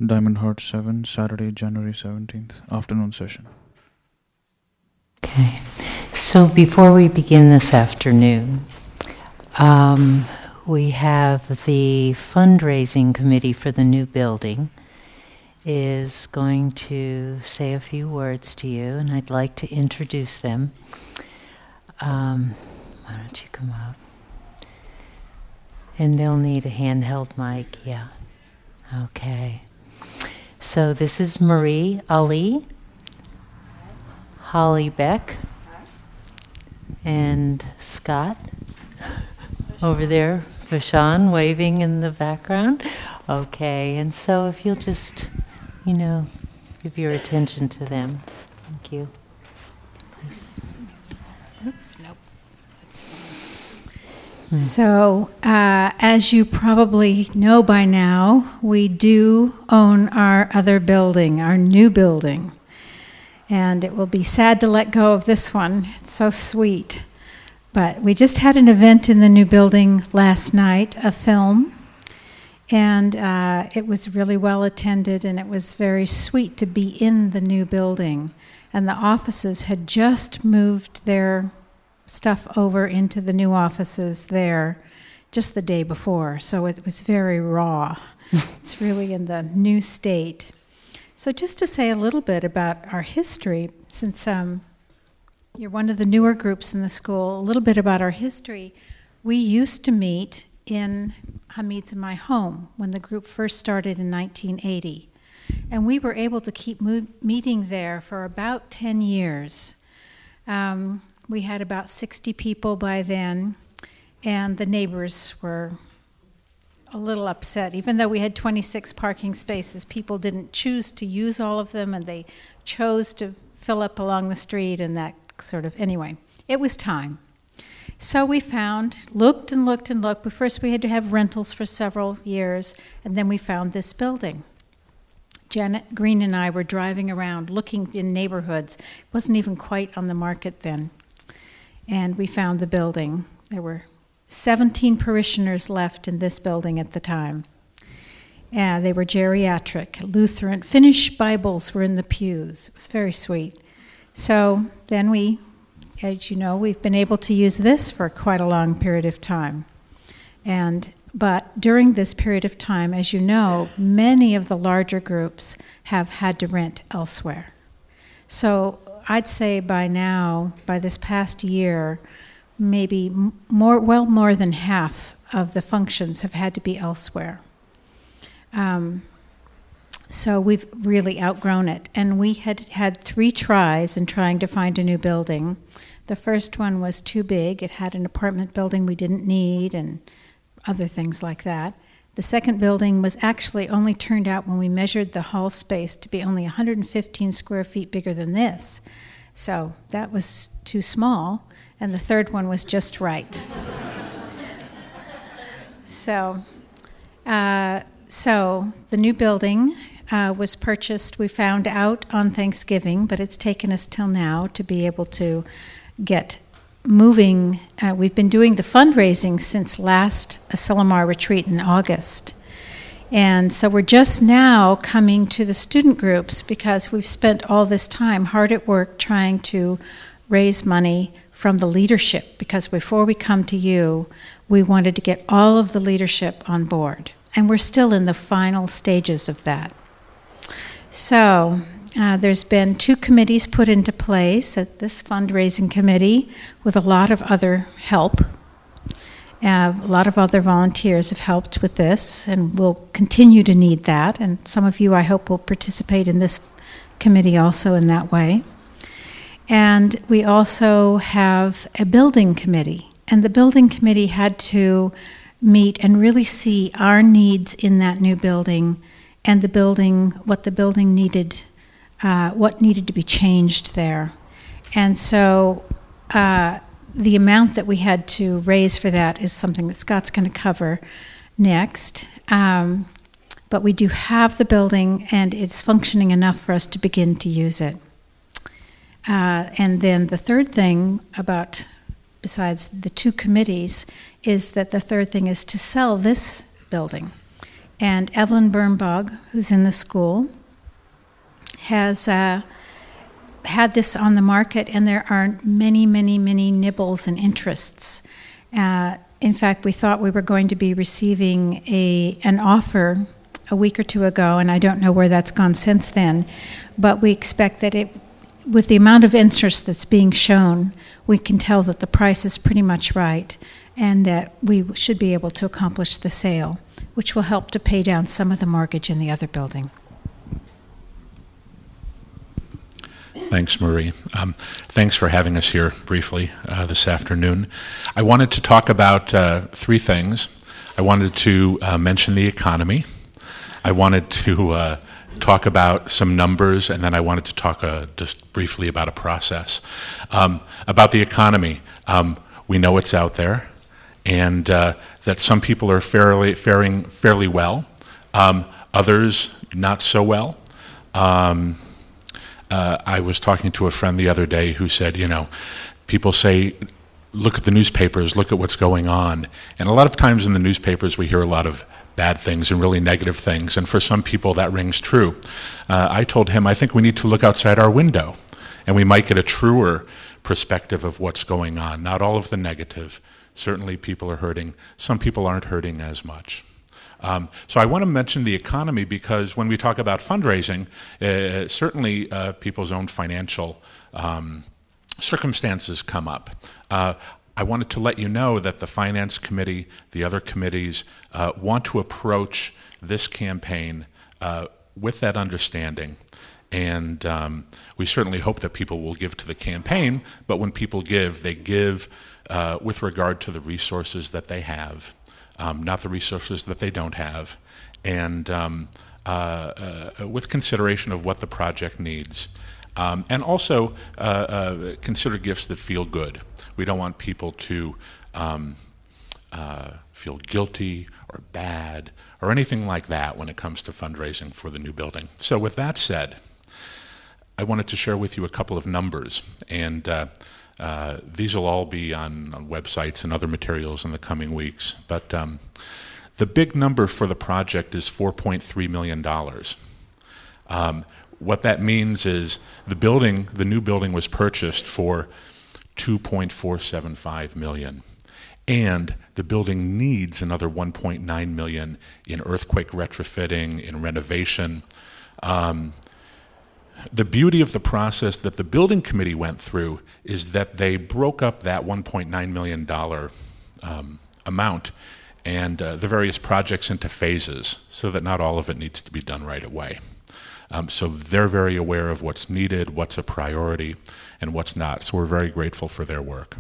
Diamond Heart 7, Saturday, January 17th, afternoon session. Okay. So before we begin this afternoon, we have the fundraising committee for the new building is going to say a few words to you, and I'd like to introduce them. Why don't you come up? And they'll need a handheld mic, yeah. Okay. So this is Marie Ali, Holly Beck, and Scott over there, Vashon waving in the background. Okay, and so if you'll just, give your attention to them. Thank you. Please. Oops, nope. So, as you probably know by now, we do own our other building, our new building. And it will be sad to let go of this one. It's so sweet. But we just had an event in the new building last night, a film. And it was really well attended, and it was very sweet to be in the new building. And the offices had just moved their stuff over into the new offices there just the day before, so it was very raw. It's really in the new state. So just to say a little bit about our history, since you're one of the newer groups in the school, a little bit about our history. We used to meet in Hamid's and my home when the group first started in 1980. And we were able to keep meeting there for about 10 years. We had about 60 people by then, and the neighbors were a little upset. Even though we had 26 parking spaces, people didn't choose to use all of them, and they chose to fill up along the street and that sort of, anyway, it was time. So we looked and looked and looked, but first we had to have rentals for several years, and then we found this building. Janet Green and I were driving around looking in neighborhoods. It wasn't even quite on the market then. And we found the building. There were 17 parishioners left in this building at the time. They were geriatric, Lutheran. Finnish Bibles were in the pews. It was very sweet. So then we, as you know, we've been able to use this for quite a long period of time. But during this period of time, as you know, many of the larger groups have had to rent elsewhere. So I'd say by now, by this past year, maybe more than half of the functions have had to be elsewhere. So we've really outgrown it. And we had 3 tries in trying to find a new building. The first one was too big. It had an apartment building we didn't need and other things like that. The second building was actually only turned out when we measured the hall space to be only 115 square feet bigger than this. So that was too small. And the third one was just right. So the new building was purchased, we found out on Thanksgiving, but it's taken us till now to be able to get moving. We've been doing the fundraising since last Asilomar retreat in August. And so we're just now coming to the student groups because we've spent all this time hard at work trying to raise money from the leadership, because before we come to you, we wanted to get all of the leadership on board. And we're still in the final stages of that. So there's been 2 committees put into place at this fundraising committee with a lot of other help. A lot of other volunteers have helped with this, and we'll continue to need that. And some of you, I hope, will participate in this committee also in that way. And we also have a building committee. And the building committee had to meet and really see our needs in that new building and the building, what the building needed, what needed to be changed there. And so the amount that we had to raise for that is something that Scott's going to cover next. But we do have the building, and it's functioning enough for us to begin to use it. And then the third thing about, besides the 2 committees, is that the third thing is to sell this building. And Evelyn Birnbog, who's in the school, has had this on the market, and there are many, many, many nibbles and interests. In fact, we thought we were going to be receiving an offer a week or two ago, and I don't know where that's gone since then, but we expect that with the amount of interest that's being shown, we can tell that the price is pretty much right, and that we should be able to accomplish the sale, which will help to pay down some of the mortgage in the other building. Thanks, Marie. Thanks for having us here briefly this afternoon. I wanted to talk about three things. I wanted to mention the economy. I wanted to talk about some numbers, and then I wanted to talk just briefly about a process. About the economy, we know it's out there, and that some people are faring fairly well, others not so well. I was talking to a friend the other day who said, people say, look at the newspapers, look at what's going on. And a lot of times in the newspapers we hear a lot of bad things and really negative things, and for some people that rings true. I told him, I think we need to look outside our window, and we might get a truer perspective of what's going on. Not all of the negative. Certainly people are hurting. Some people aren't hurting as much. So I want to mention the economy because when we talk about fundraising, certainly people's own financial circumstances come up. I wanted to let you know that the Finance Committee, the other committees, want to approach this campaign with that understanding. And we certainly hope that people will give to the campaign, but when people give, they give with regard to the resources that they have. Not the resources that they don't have, and with consideration of what the project needs. And also consider gifts that feel good. We don't want people to feel guilty or bad or anything like that when it comes to fundraising for the new building. So with that said, I wanted to share with you a couple of numbers, and these will all be on websites and other materials in the coming weeks. But the big number for the project is $4.3 million. What that means is the new building was purchased for $2.475 million. And the building needs another $1.9 million in earthquake retrofitting, in renovation. The beauty of the process that the building committee went through is that they broke up that $1.9 million amount and the various projects into phases so that not all of it needs to be done right away. So they're very aware of what's needed, what's a priority, and what's not. So we're very grateful for their work.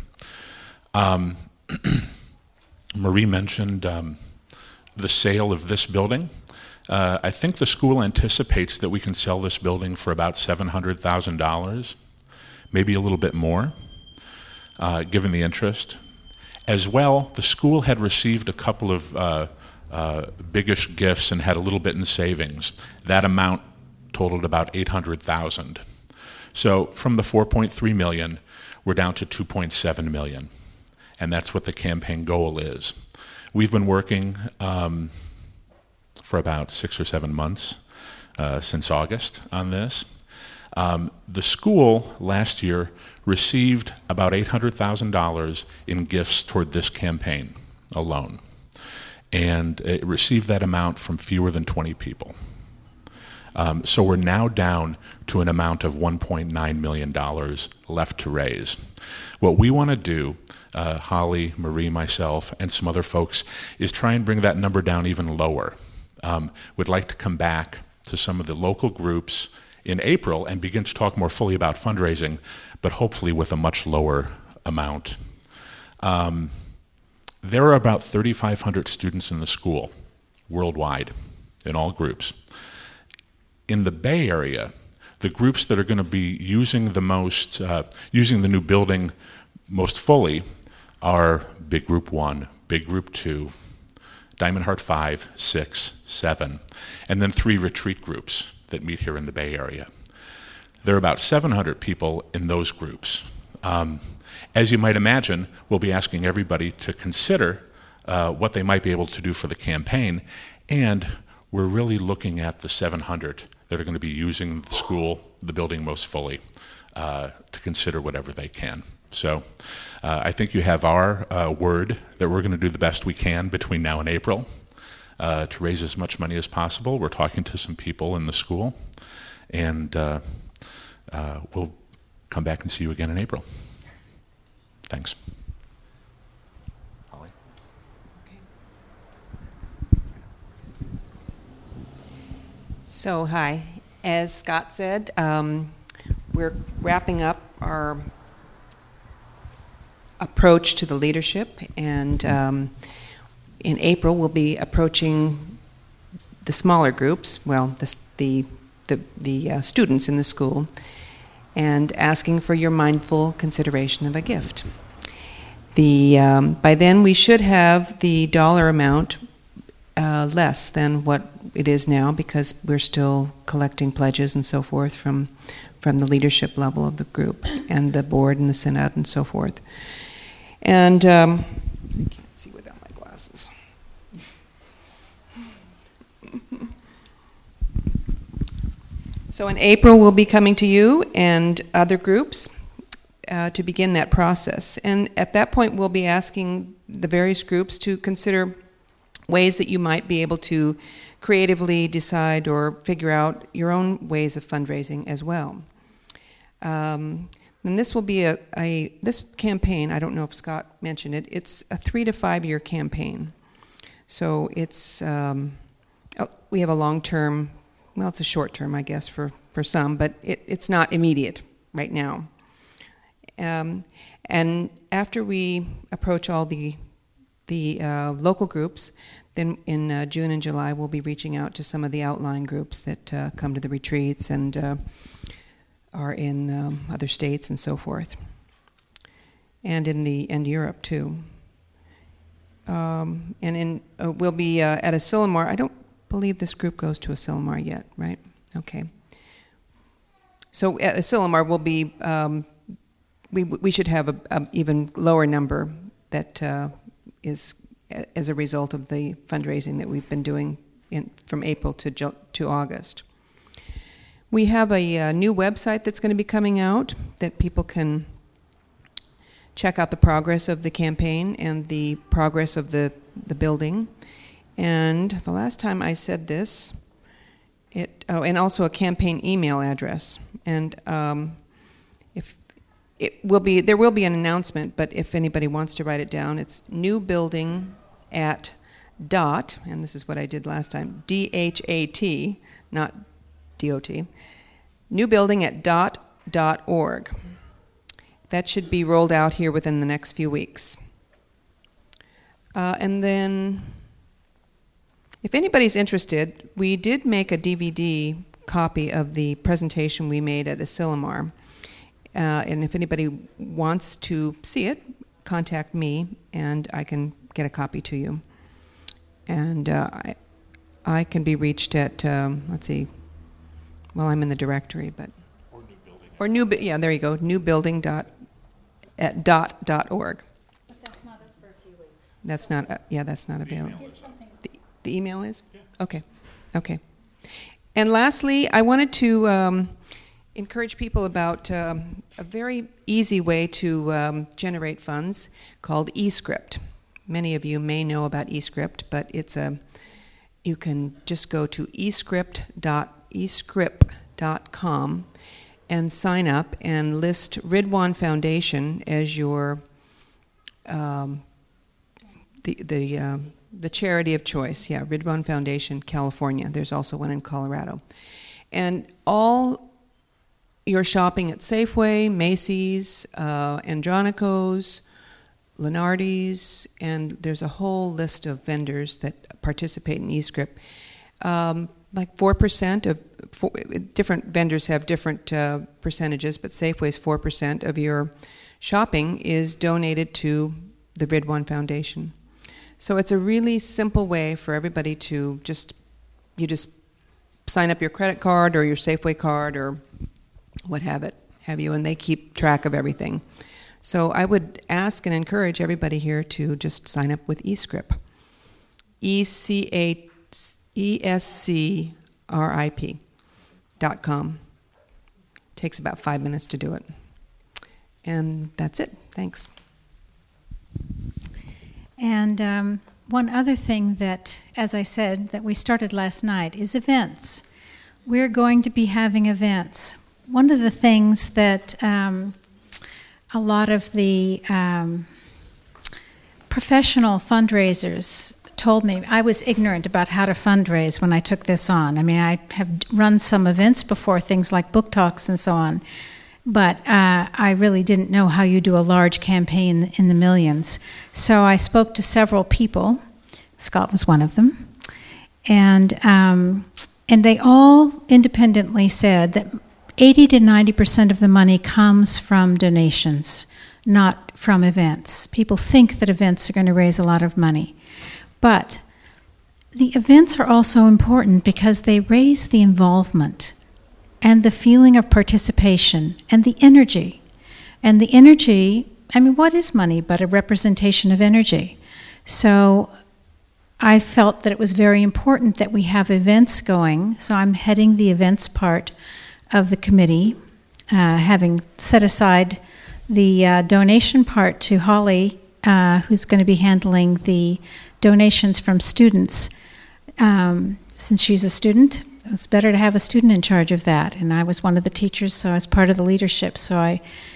Marie mentioned the sale of this building. I think the school anticipates that we can sell this building for about $700,000, maybe a little bit more, given the interest. As well, the school had received a couple of biggish gifts and had a little bit in savings. That amount totaled about $800,000. So from the $4.3 million, we're down to $2.7 million, and that's what the campaign goal is. We've been working for about 6 or 7 months since August on this. The school last year received about $800,000 in gifts toward this campaign alone, and it received that amount from fewer than 20 people. So we're now down to an amount of $1.9 million left to raise. What we want to do, Holly, Marie, myself, and some other folks, is try and bring that number down even lower. We'd like to come back to some of the local groups in April and begin to talk more fully about fundraising, but hopefully with a much lower amount. There are about 3,500 students in the school worldwide in all groups. In the Bay Area, the groups that are going to be using using the new building most fully are Big Group 1, Big Group 2, Diamond Heart 5, 6, 7, and then 3 retreat groups that meet here in the Bay Area. There are about 700 people in those groups. As you might imagine, we'll be asking everybody to consider what they might be able to do for the campaign, and we're really looking at the 700 that are going to be using the school, the building most fully, to consider whatever they can. So I think you have our word that we're going to do the best we can between now and April to raise as much money as possible. We're talking to some people in the school, and we'll come back and see you again in April. Thanks. Holly? So, hi. As Scott said, we're wrapping up our approach to the leadership, and in April we'll be approaching the smaller groups, well, the students in the school, and asking for your mindful consideration of a gift. By then we should have the dollar amount less than what it is now, because we're still collecting pledges and so forth from the leadership level of the group and the board and the synod and so forth. And I can't see without my glasses. So in April, we'll be coming to you and other groups to begin that process. And at that point, we'll be asking the various groups to consider ways that you might be able to creatively decide or figure out your own ways of fundraising as well. And this will be this campaign, I don't know if Scott mentioned it, it's a 3 to 5 year campaign. So it's, we have a long-term, well, it's a short-term, I guess, for some, but it's not immediate right now. And after we approach all the local groups, then in June and July we'll be reaching out to some of the outlying groups that come to the retreats and are in other states and so forth, and in Europe too. And we'll be at Asilomar. I don't believe this group goes to Asilomar yet, right? Okay. So at Asilomar we'll be. We should have a even lower number that is as a result of the fundraising that we've been doing from April to August. We have a new website that's going to be coming out that people can check out the progress of the campaign and the progress of the building. And the last time I said this, and also a campaign email address. And there will be an announcement, but if anybody wants to write it down, it's newbuilding at dot, and this is what I did last time, DHAT, not DOT, newbuilding at dot.org. That should be rolled out here within the next few weeks. And then, if anybody's interested, we did make a DVD copy of the presentation we made at Asilomar. And if anybody wants to see it, contact me, and I can get a copy to you. And I can be reached at, let's see, well, I'm in the directory, but... yeah, there you go, newbuilding at dot.org. But that's not for a few weeks. That's not available. The email is? Yeah. Okay. And lastly, I wanted to encourage people about a very easy way to generate funds called eScript. Many of you may know about eScript, but you can just go to escript.com and sign up and list Ridwan Foundation as your the charity of choice. Yeah, Ridwan Foundation, California. There's also one in Colorado. And all your shopping at Safeway, Macy's, Andronico's, Lenardi's, and there's a whole list of vendors that participate in eScript. Like 4% of different vendors have different percentages, but Safeway's 4% of your shopping is donated to the Ridwan Foundation. So it's a really simple way for everybody to just sign up your credit card or your Safeway card or what have you, and they keep track of everything. So I would ask and encourage everybody here to just sign up with eScript. ESCRIP.com. Takes about 5 minutes to do it. And that's it. Thanks. And one other thing that, as I said, that we started last night is events. We're going to be having events. One of the things that a lot of the professional fundraisers told me, I was ignorant about how to fundraise when I took this on. I mean, I have run some events before, things like book talks and so on, but I really didn't know how you do a large campaign in the millions. So I spoke to several people. Scott was one of them. And they all independently said that 80 to 90% of the money comes from donations, not from events. People think that events are going to raise a lot of money. But the events are also important because they raise the involvement and the feeling of participation and the energy. And the energy, I mean, what is money but a representation of energy? So I felt that it was very important that we have events going. So I'm heading the events part of the committee, having set aside the donation part to Holly, who's going to be handling the donations from students. Since she's a student, it's better to have a student in charge of that. And I was one of the teachers, so I was part of the leadership, so I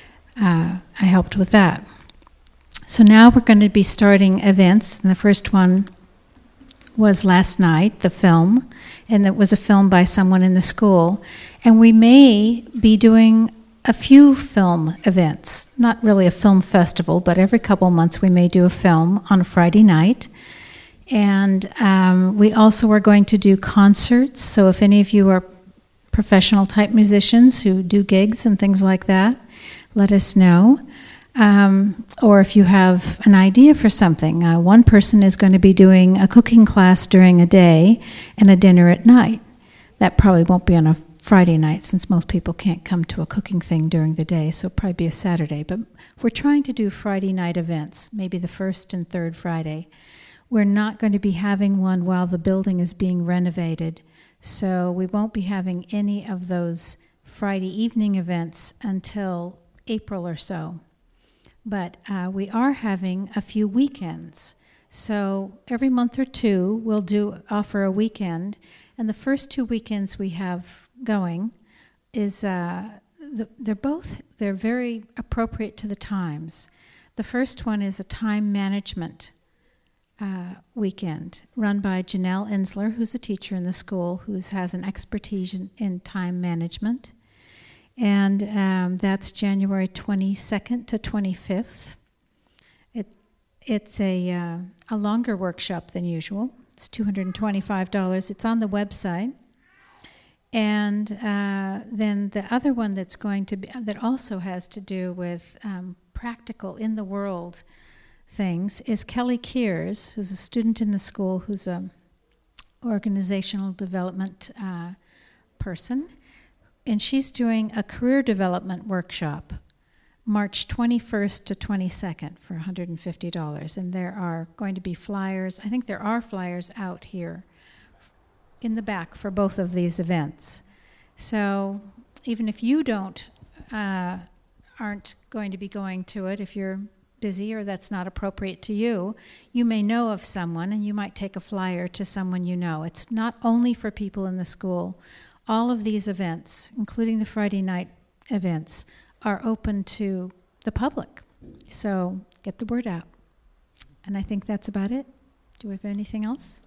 helped with that. So now we're going to be starting events, and the first one was last night, the film, and it was a film by someone in the school. And we may be doing a few film events, not really a film festival, but every couple months we may do a film on a Friday night. And we also are going to do concerts, so if any of you are professional type musicians who do gigs and things like that, let us know. Or if you have an idea for something. One person is going to be doing a cooking class during a day and a dinner at night. That probably won't be on a Friday night since most people can't come to a cooking thing during the day, so it'll probably be a Saturday. But we're trying to do Friday night events, maybe the first and third Friday. We're not going to be having one while the building is being renovated, so we won't be having any of those Friday evening events until April or so. But we are having a few weekends. So every month or two, we'll offer a weekend. And the first 2 weekends we have going is, they're very appropriate to the times. The first one is a time management weekend run by Janelle Ensler, who's a teacher in the school, who has an expertise in time management. And that's January 22nd to 25th. It's a longer workshop than usual. It's $225. It's on the website. And then the other one that's going to be, that also has to do with practical in the world things, is Kelly Kears, who's a student in the school, who's a organizational development person. And she's doing a career development workshop, March 21st to 22nd for $150. And there are going to be flyers. I think there are flyers out here in the back for both of these events. So even if you aren't going to be going to it, if you're busy or that's not appropriate to you, you may know of someone and you might take a flyer to someone you know. It's not only for people in the school. All of these events, including the Friday night events, are open to the public. So get the word out. And I think that's about it. Do we have anything else?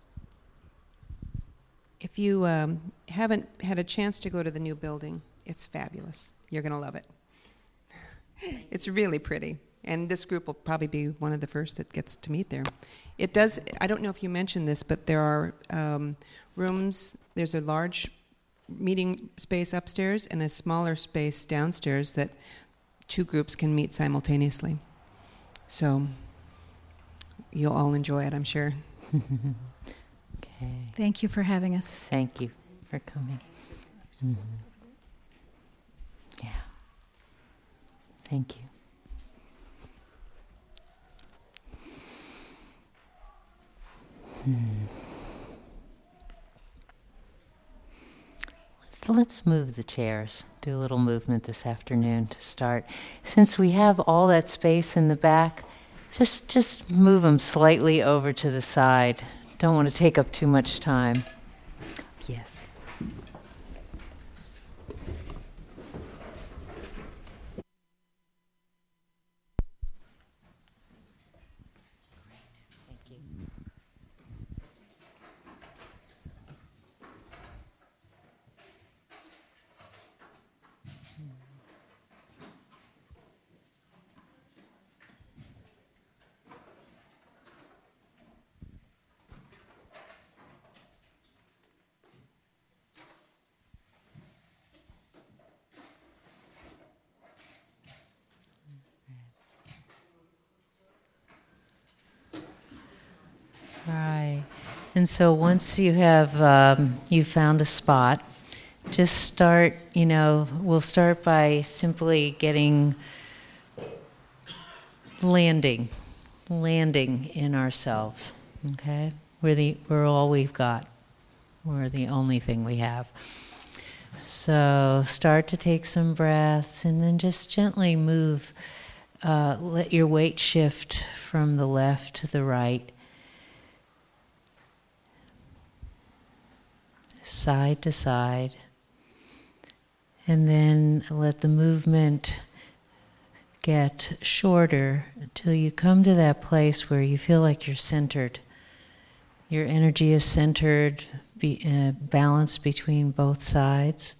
If you haven't had a chance to go to the new building, it's fabulous. You're going to love it. It's really pretty. And this group will probably be one of the first that gets to meet there. It does, I don't know if you mentioned this, but there are rooms, there's a large meeting space upstairs and a smaller space downstairs that 2 groups can meet simultaneously. So you'll all enjoy it, I'm sure. Okay. Thank you for having us. Thank you for coming. Mm-hmm. Yeah. Thank you. let's move the chairs. Do a little movement this afternoon to start. Since we have all that space in the back, just move them slightly over to the side. Don't want to take up too much time. Yes. Thank you. Right. And so once you have you found a spot, just start, we'll start by simply getting landing in ourselves. Okay? We're all we've got. We're the only thing we have. So start to take some breaths and then just gently move, let your weight shift from the left to the right, side to side, and then let the movement get shorter until you come to that place where you feel like you're centered. Your energy is centered, balanced between both sides.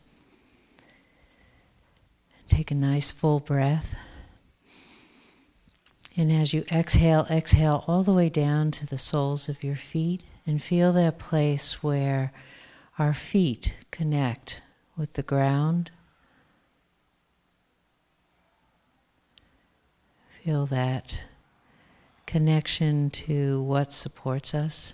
Take a nice full breath. And as you exhale all the way down to the soles of your feet, and feel that place where our feet connect with the ground. Feel that connection to what supports us.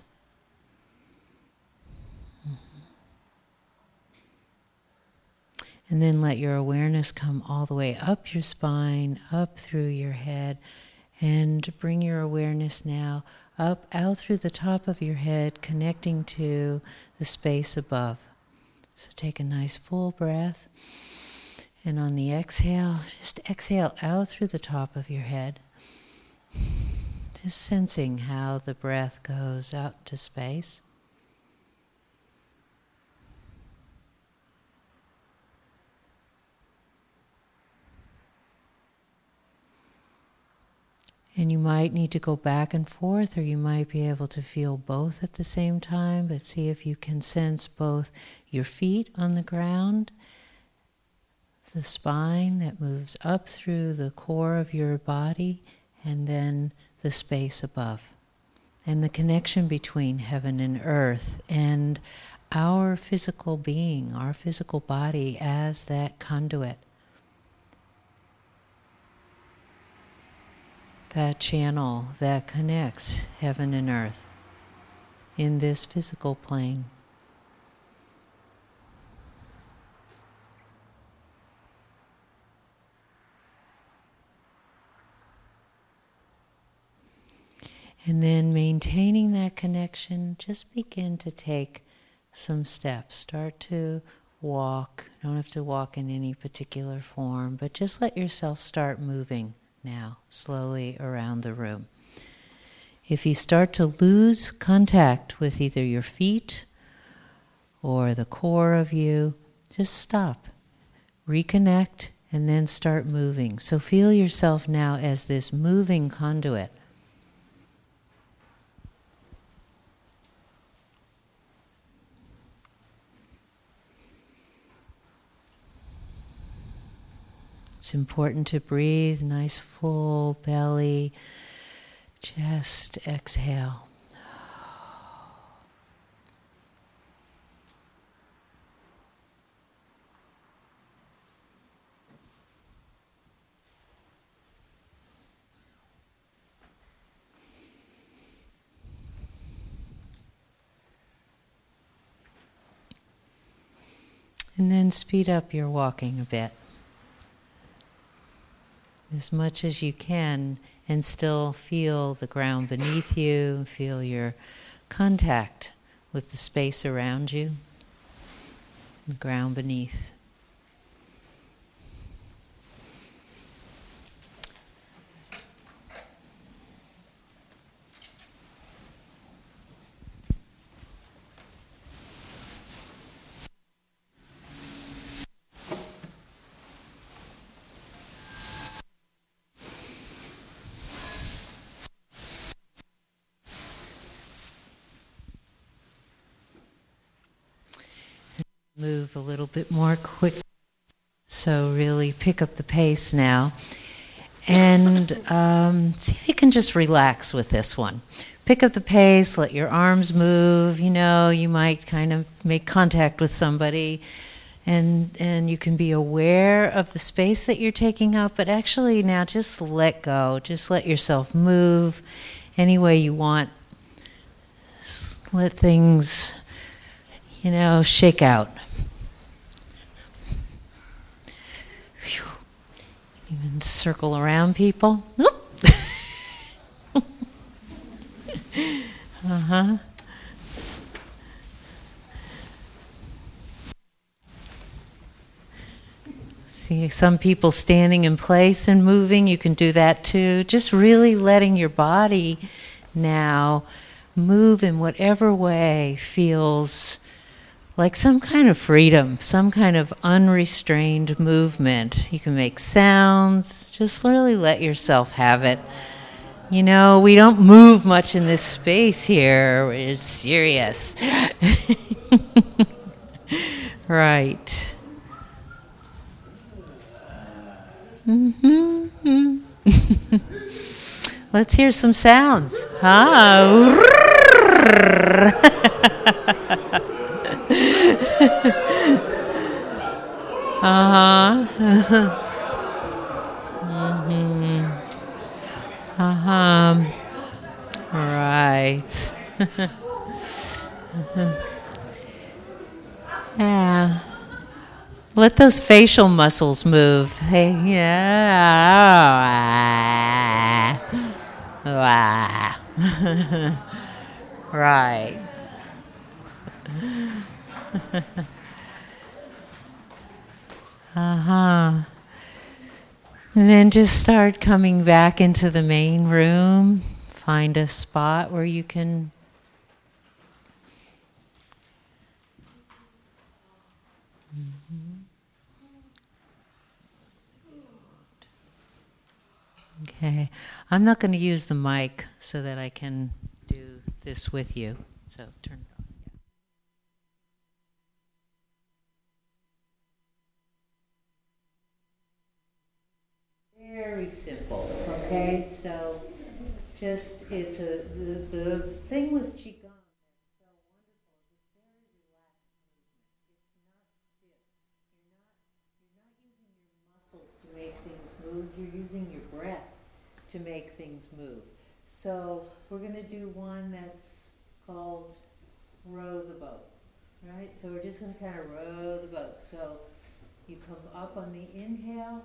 And then let your awareness come all the way up your spine, up through your head, and bring your awareness now up, out through the top of your head, connecting to the space above. So take a nice full breath. And on the exhale, just exhale out through the top of your head. Just sensing how the breath goes out to space. And you might need to go back and forth, or you might be able to feel both at the same time, but see if you can sense both your feet on the ground, the spine that moves up through the core of your body, and then the space above. And the connection between heaven and earth, and our physical being, our physical body as that conduit. That channel that connects heaven and earth in this physical plane. And then maintaining that connection, just begin to take some steps. Start to walk. You don't have to walk in any particular form, but just let yourself start moving now, slowly around the room. If you start to lose contact with either your feet or the core of you, just stop, reconnect, and then start moving. So feel yourself now as this moving conduit. It's important to breathe, nice full belly, chest, exhale. And then speed up your walking a bit, as much as you can, and still feel the ground beneath you, feel your contact with the space around you. the ground beneath. Move a little bit more quick. So really pick up the pace now. And see if you can just relax with this one. Pick up the pace, let your arms move. You know, you might kind of make contact with somebody. And you can be aware of the space that you're taking up, but actually now just let go. Just let yourself move any way you want. Just let things, shake out. Even circle around people. Uh-huh. See some people standing in place and moving. You can do that too. Just really letting your body now move in whatever way feels like some kind of freedom, some kind of unrestrained movement. You can make sounds. Just really let yourself have it. We don't move much in this space here. It's serious. Right. Mm-hmm. Let's hear some sounds. Uh-huh. Mm-hmm. Uh-huh. Right. Yeah. Let those facial muscles move. Hey, yeah. Right. Uh-huh. And then just start coming back into the main room. Find a spot where you can Okay. I'm not going to use the mic so that I can do this with you. So turn it on. Very simple. Okay. So just it's the thing with Qigong that's so wonderful is it's very relaxed movement. It's not stiff. You're not using your muscles to make things move. You're using your breath to make things move. So we're going to do one that's called row the boat, right? So we're just going to kind of row the boat. So you come up on the inhale.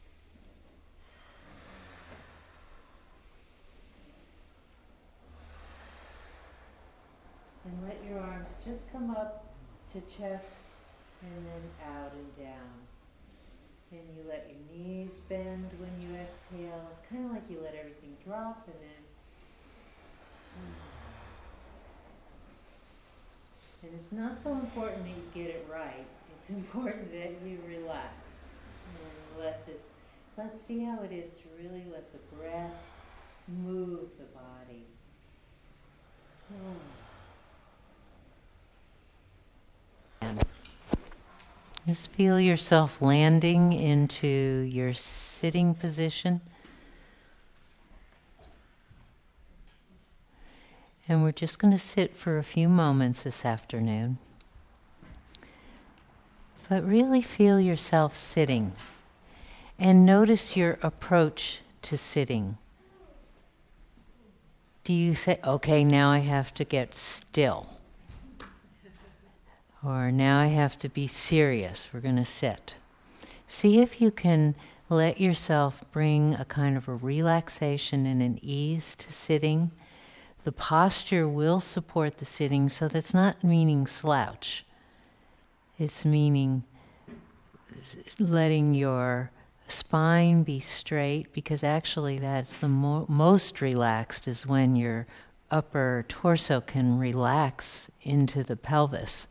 And let your arms just come up to chest and then out and down. And you let your knees bend when you exhale. It's kind of like you let everything drop and then... And it's not so important that you get it right. It's important that you relax. And let's see how it is to really let the breath move the body. Just feel yourself landing into your sitting position. And we're just going to sit for a few moments this afternoon. But really feel yourself sitting. And notice your approach to sitting. Do you say, okay, now I have to get still? Or now I have to be serious. We're going to sit. See if you can let yourself bring a kind of a relaxation and an ease to sitting. The posture will support the sitting, so that's not meaning slouch. It's meaning letting your spine be straight, because actually that's the most relaxed is when your upper torso can relax into the pelvis.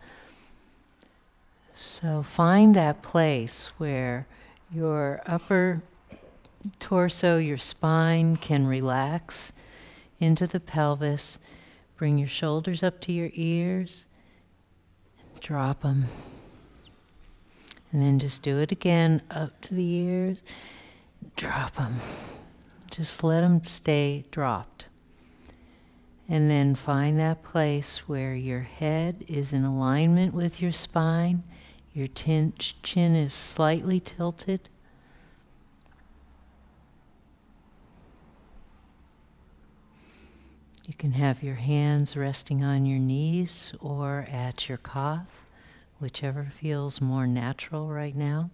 So find that place where your upper torso, your spine can relax into the pelvis. Bring your shoulders up to your ears, drop them. And then just do it again, up to the ears, drop them. Just let them stay dropped. And then find that place where your head is in alignment with your spine, your chin is slightly tilted. You can have your hands resting on your knees or at your calf, whichever feels more natural right now.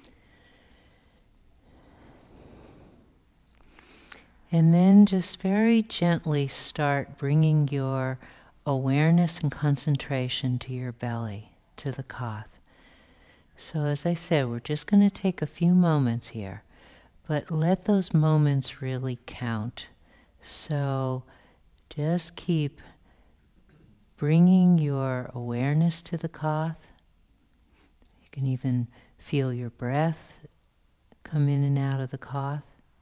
And then just very gently start bringing your awareness and concentration to your belly, to the kath. So as I said, we're just going to take a few moments here, but let those moments really count. So just keep bringing your awareness to the kath. You can even feel your breath come in and out of the kath.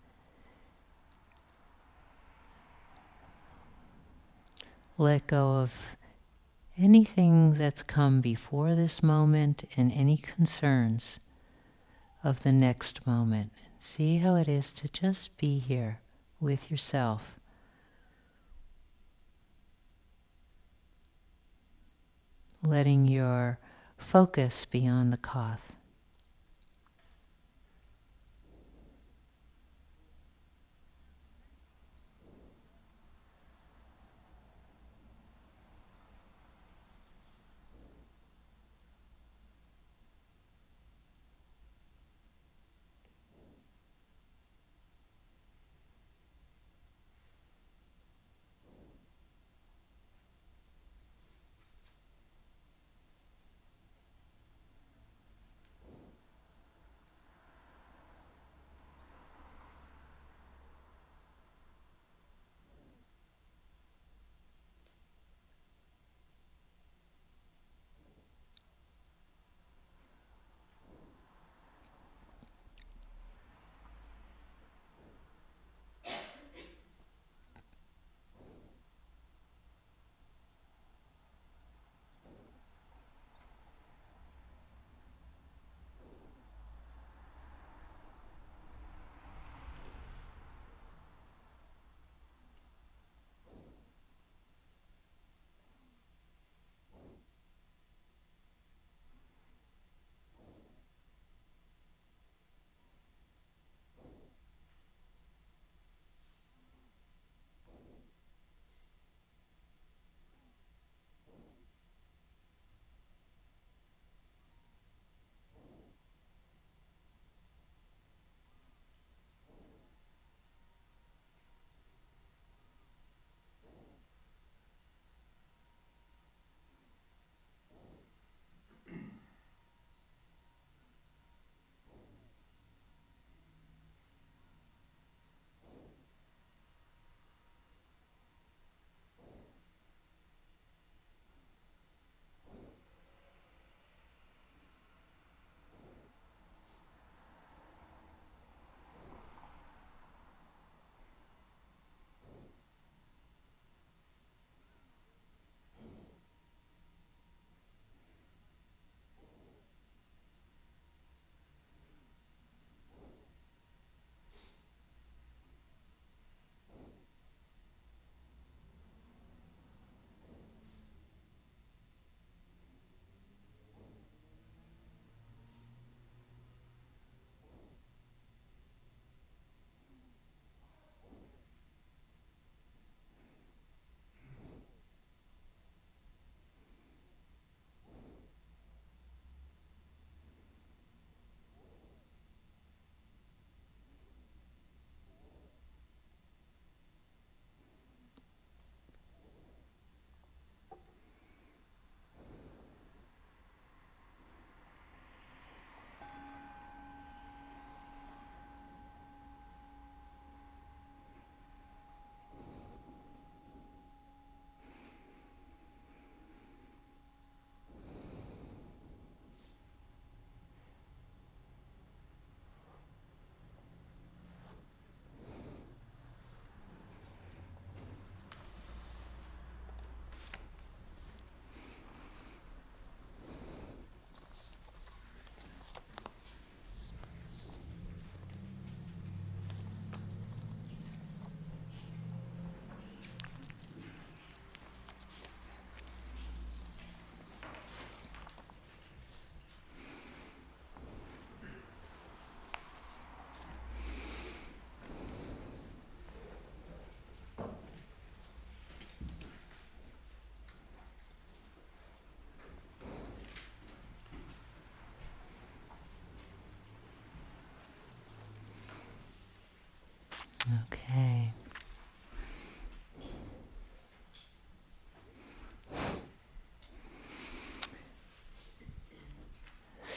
Let go of anything that's come before this moment and any concerns of the next moment. See how it is to just be here with yourself. Letting your focus be on the kath.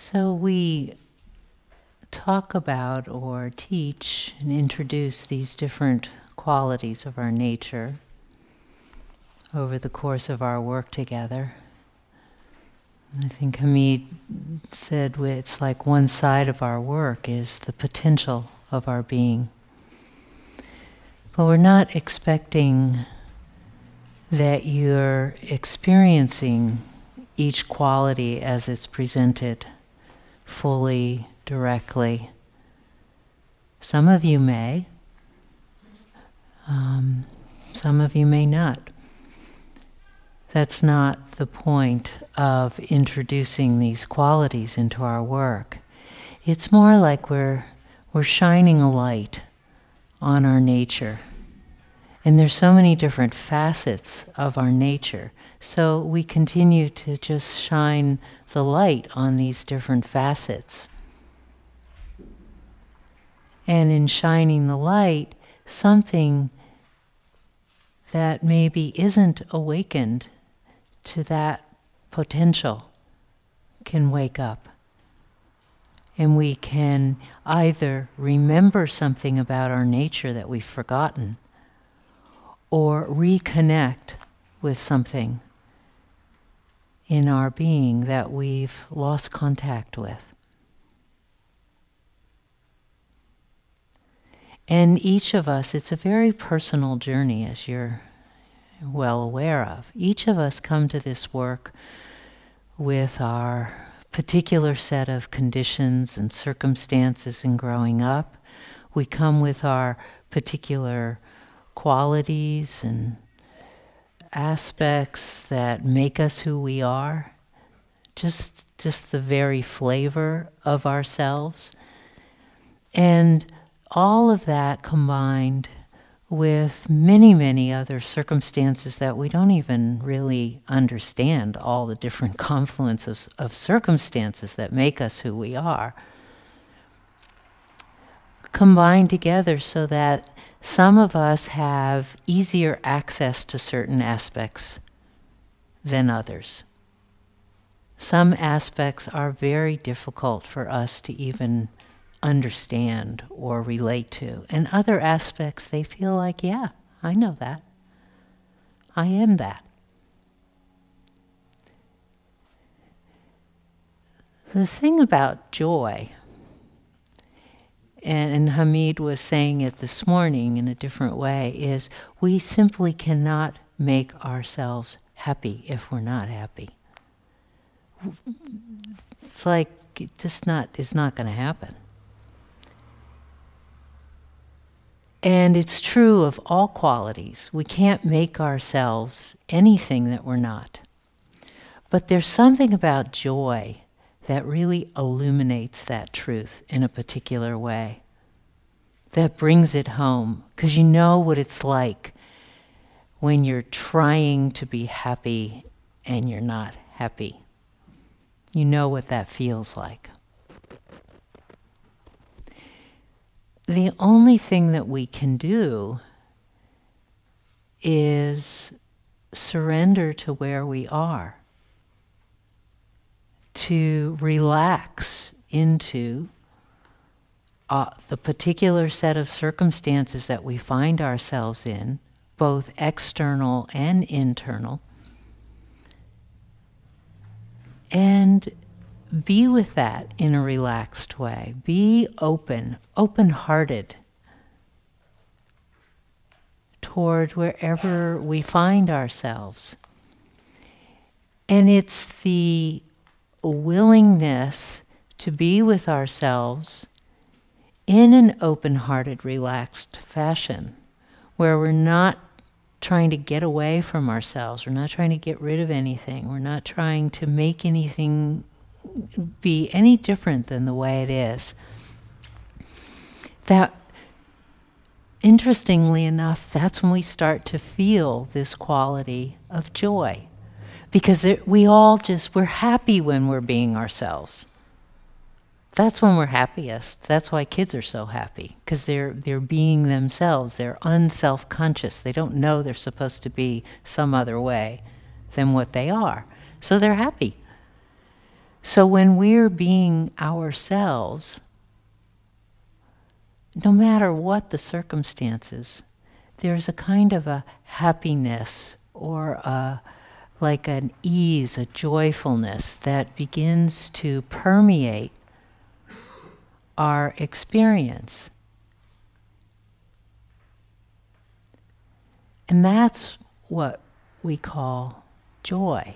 So we talk about or teach and introduce these different qualities of our nature over the course of our work together. I think Hamid said it's like one side of our work is the potential of our being. But we're not expecting that you're experiencing each quality as it's presented fully, directly. Some of you may, some of you may not. That's not the point of introducing these qualities into our work. It's more like we're shining a light on our nature. And there's so many different facets of our nature. So we continue to just shine the light on these different facets. And in shining the light, something that maybe isn't awakened to that potential can wake up. And we can either remember something about our nature that we've forgotten, or reconnect with something in our being that we've lost contact with. And each of us, it's a very personal journey, as you're well aware of. Each of us come to this work with our particular set of conditions and circumstances in growing up. We come with our particular qualities and aspects that make us who we are, just the very flavor of ourselves. And all of that combined with many, many other circumstances that we don't even really understand, all the different confluences of circumstances that make us who we are, combined together so that some of us have easier access to certain aspects than others. Some aspects are very difficult for us to even understand or relate to. And other aspects, they feel like, yeah, I know that. I am that. The thing about joy, and Hamid was saying it this morning in a different way, is we simply cannot make ourselves happy if we're not happy. It's like it's not going to happen. And it's true of all qualities. We can't make ourselves anything that we're not. But there's something about joy that really illuminates that truth in a particular way, that brings it home, because you know what it's like when you're trying to be happy and you're not happy. You know what that feels like. The only thing that we can do is surrender to where we are, to relax into the particular set of circumstances that we find ourselves in, both external and internal, and be with that in a relaxed way. Be open-hearted toward wherever we find ourselves. And it's the willingness to be with ourselves in an open-hearted, relaxed fashion, where we're not trying to get away from ourselves, we're not trying to get rid of anything, we're not trying to make anything be any different than the way it is. That, interestingly enough, that's when we start to feel this quality of joy. Because we're happy when we're being ourselves. That's when we're happiest. That's why kids are so happy, because they're being themselves. They're unself-conscious. They don't know they're supposed to be some other way than what they are. So they're happy. So when we're being ourselves, no matter what the circumstances, there's a kind of a happiness or like an ease, a joyfulness that begins to permeate our experience. And that's what we call joy.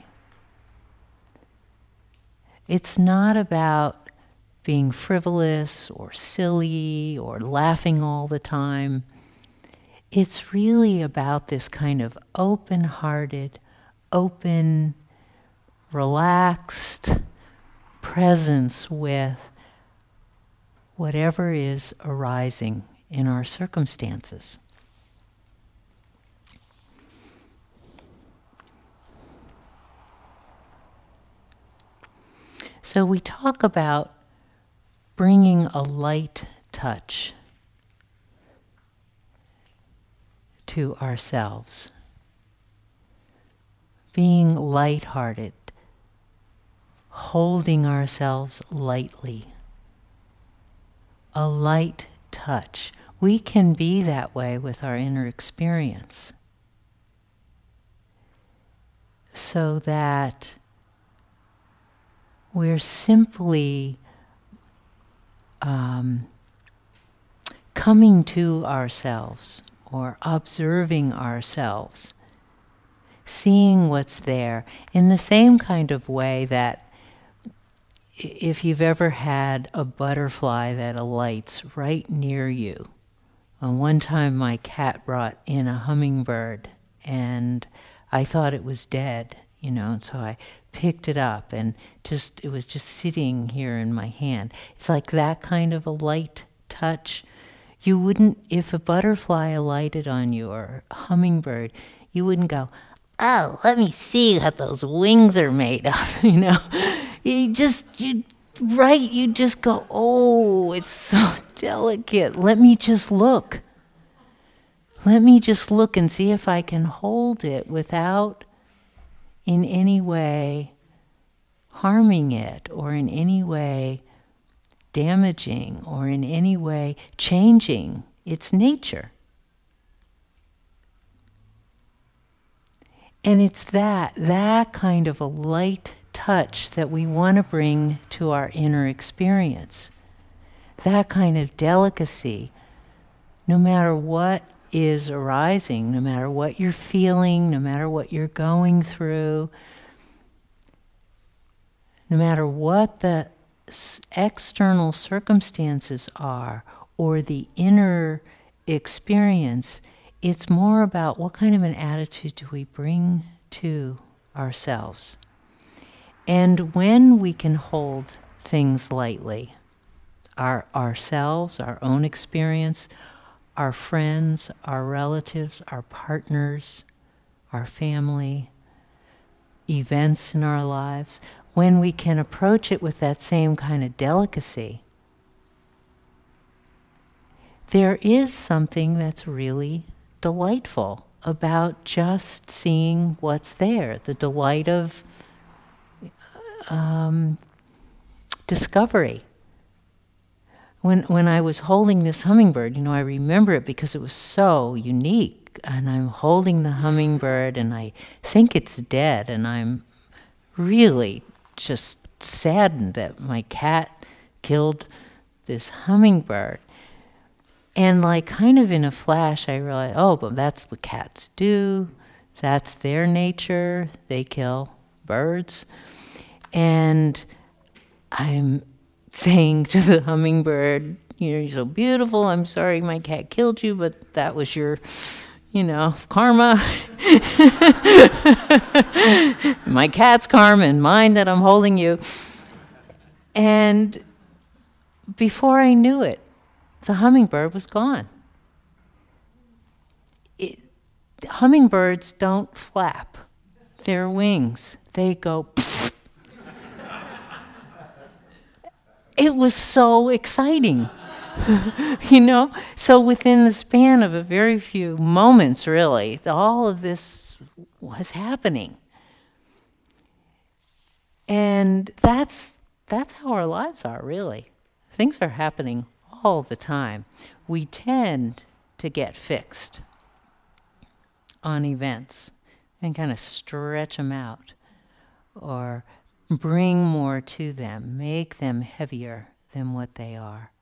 It's not about being frivolous or silly or laughing all the time. It's really about this kind of open-hearted, open, relaxed presence with whatever is arising in our circumstances. So we talk about bringing a light touch to ourselves, being lighthearted, holding ourselves lightly, a light touch. We can be that way with our inner experience, so that we're simply coming to ourselves or observing ourselves, seeing what's there in the same kind of way that if you've ever had a butterfly that alights right near you. One time my cat brought in a hummingbird and I thought it was dead, and so I picked it up and it was just sitting here in my hand. It's like that kind of a light touch. You wouldn't, if a butterfly alighted on you or a hummingbird, you wouldn't go, oh, let me see what those wings are made of, You just go, oh, it's so delicate. Let me just look. Let me just look and see if I can hold it without in any way harming it or in any way damaging or in any way changing its nature. And it's that kind of a light touch that we want to bring to our inner experience. That kind of delicacy, no matter what is arising, no matter what you're feeling, no matter what you're going through, no matter what the external circumstances are or the inner experience, it's more about what kind of an attitude do we bring to ourselves. And when we can hold things lightly, ourselves, our own experience, our friends, our relatives, our partners, our family, events in our lives, when we can approach it with that same kind of delicacy, there is something that's really delightful about just seeing what's there, the delight of discovery. When I was holding this hummingbird, I remember it because it was so unique. And I'm holding the hummingbird and I think it's dead, and I'm really just saddened that my cat killed this hummingbird. And kind of in a flash, I realized, oh, but that's what cats do. That's their nature. They kill birds. And I'm saying to the hummingbird, you're so beautiful. I'm sorry my cat killed you, but that was your, karma. My cat's karma and mine that I'm holding you. And before I knew it, the hummingbird was gone. Hummingbirds don't flap their wings. They go pfft. It was so exciting. So within the span of a very few moments, really, all of this was happening. And that's that's how our lives are, really. Things are happening all the time. We tend to get fixed on events and kind of stretch them out or bring more to them, make them heavier than what they are.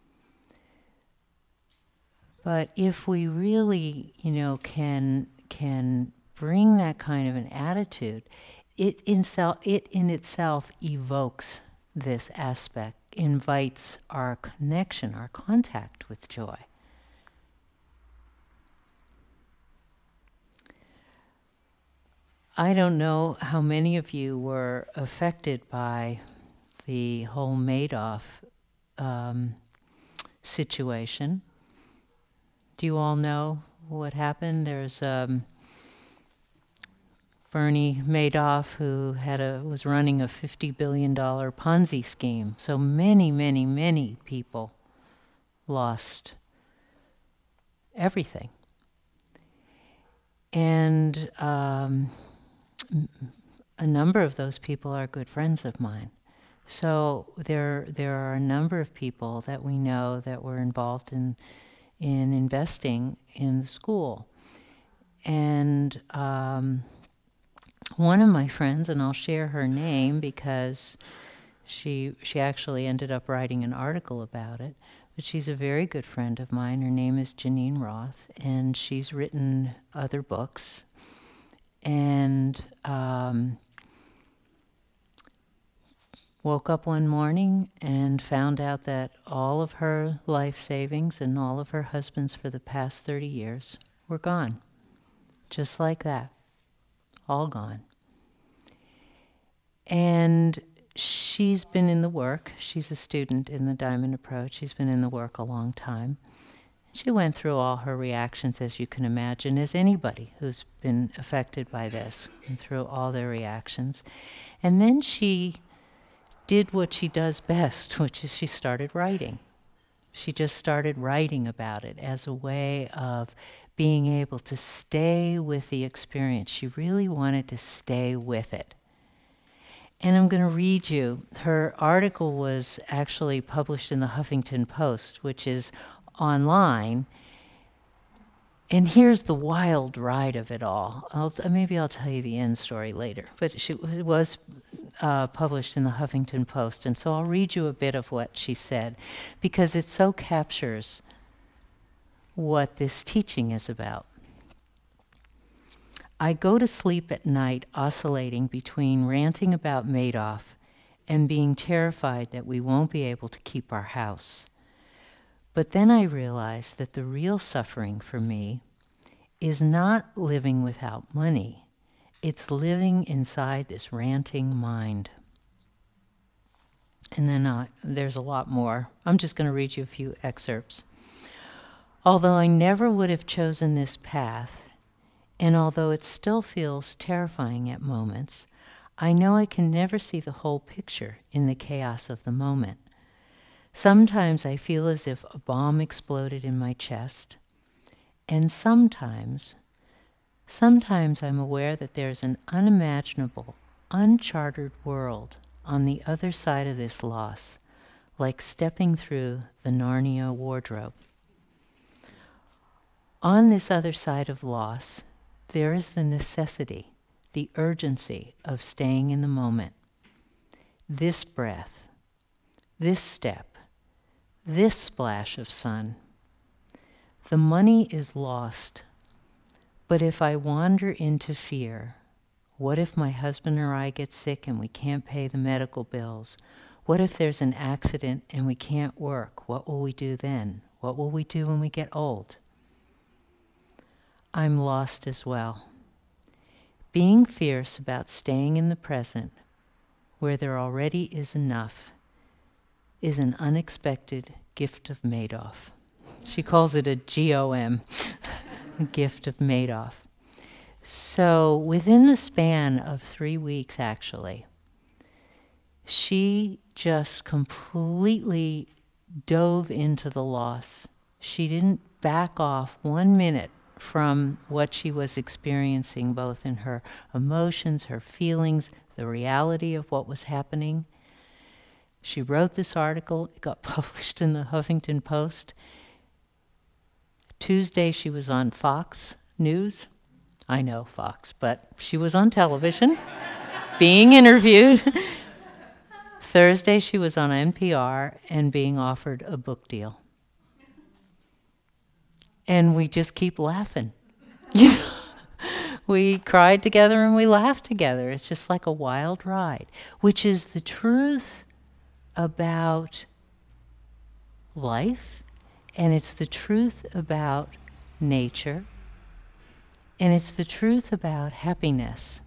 But if we really, can bring that kind of an attitude, it in itself evokes this aspect, invites our connection, our contact with joy. I don't know how many of you were affected by the whole Madoff situation. Do you all know what happened? There's Bernie Madoff, who was running a $50 billion Ponzi scheme. So many, many, many people lost everything. And a number of those people are good friends of mine. So there are a number of people that we know that were involved in investing in the school. And one of my friends, and I'll share her name because she actually ended up writing an article about it, but she's a very good friend of mine. Her name is Janine Roth, and she's written other books. And woke up one morning and found out that all of her life savings and all of her husband's for the past 30 years were gone. Just like that. All gone. And she's been in the work. She's a student in the Diamond Approach. She's been in the work a long time. She went through all her reactions, as you can imagine, as anybody who's been affected by this, and through all their reactions. And then she did what she does best, which is she started writing. She just started writing about it as a way of being able to stay with the experience. She really wanted to stay with it. And I'm going to read you. Her article was actually published in the Huffington Post, which is online. And here's the wild ride of it all. Maybe I'll tell you the end story later. But it was published in the Huffington Post. And so I'll read you a bit of what she said, because it so captures what this teaching is about. I go to sleep at night oscillating between ranting about Madoff and being terrified that we won't be able to keep our house. But then I realize that the real suffering for me is not living without money. It's living inside this ranting mind. And then there's a lot more. I'm just going to read you a few excerpts. Although I never would have chosen this path, and although it still feels terrifying at moments, I know I can never see the whole picture in the chaos of the moment. Sometimes I feel as if a bomb exploded in my chest, and sometimes I'm aware that there's an unimaginable, uncharted world on the other side of this loss, like stepping through the Narnia wardrobe. On this other side of loss, there is the necessity, the urgency of staying in the moment. This breath, this step, this splash of sun. The money is lost, but if I wander into fear, what if my husband or I get sick and we can't pay the medical bills? What if there's an accident and we can't work? What will we do then? What will we do when we get old? I'm lost as well. Being fierce about staying in the present, where there already is enough, is an unexpected gift of Madoff. She calls it a GOM, a gift of Madoff. So within the span of 3 weeks, actually, she just completely dove into the loss. She didn't back off 1 minute from what she was experiencing, both in her emotions, her feelings, the reality of what was happening. She wrote this article. It got published in the Huffington Post. Tuesday, she was on Fox News. I know Fox, but she was on television being interviewed. Thursday, she was on NPR and being offered a book deal. And we just keep laughing. You know? We cried together and we laughed together. It's just like a wild ride, which is the truth about life, and it's the truth about nature, and it's the truth about happiness.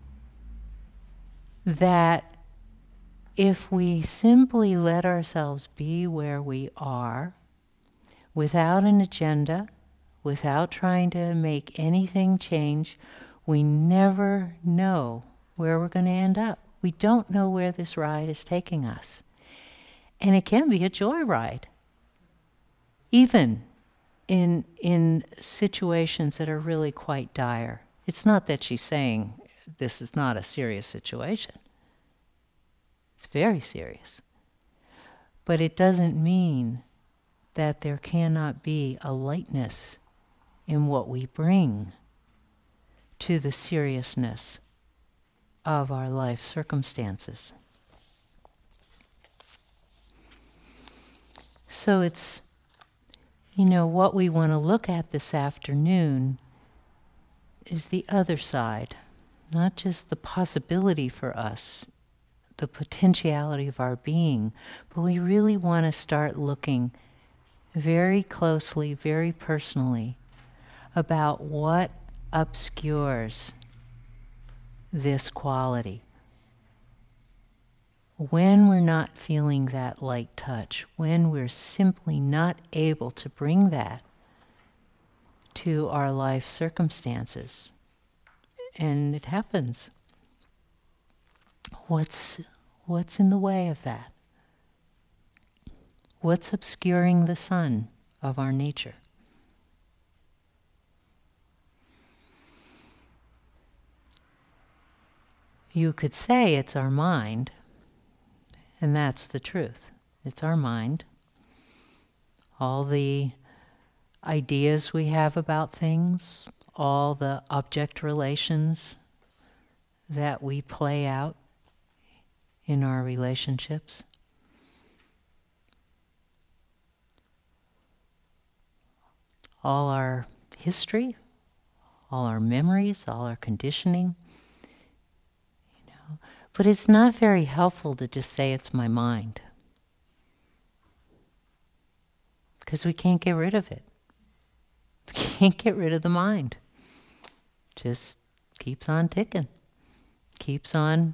That if we simply let ourselves be where we are, without an agenda, without trying to make anything change, we never know where we're going to end up. We don't know where this ride is taking us. And it can be a joyride, even in situations that are really quite dire. It's not that she's saying this is not a serious situation. It's very serious. But it doesn't mean that there cannot be a lightness in what we bring to the seriousness of our life circumstances. So it's, what we want to look at this afternoon is the other side, not just the possibility for us, the potentiality of our being, but we really want to start looking very closely, very personally, about what obscures this quality. When we're not feeling that light touch, when we're simply not able to bring that to our life circumstances, and it happens, what's in the way of that? What's obscuring the sun of our nature? You could say it's our mind, and that's the truth. It's our mind. All the ideas we have about things, all the object relations that we play out in our relationships. All our history, all our memories, all our conditioning. But it's not very helpful to just say it's my mind, because we can't get rid of it. We can't get rid of the mind. Just keeps on ticking, keeps on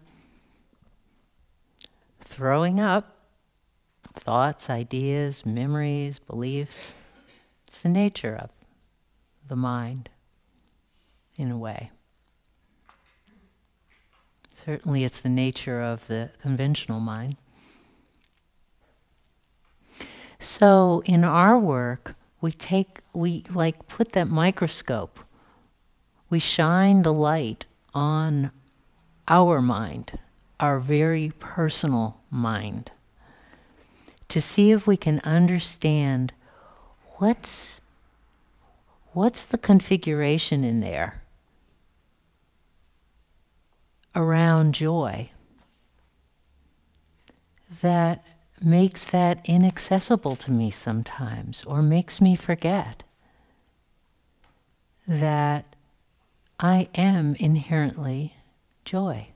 throwing up thoughts, ideas, memories, beliefs. It's the nature of the mind, in a way. Certainly it's the nature of the conventional mind. So in our work, we put that microscope, we shine the light on our mind, our very personal mind, to see if we can understand what's the configuration in there around joy that makes that inaccessible to me sometimes, or makes me forget that I am inherently joy.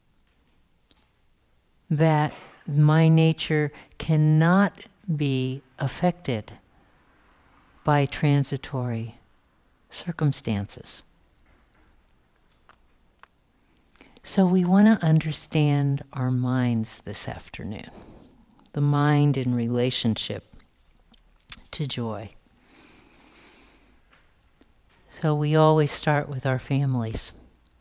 That my nature cannot be affected by transitory circumstances. So we want to understand our minds this afternoon, the mind in relationship to joy. So we always start with our families.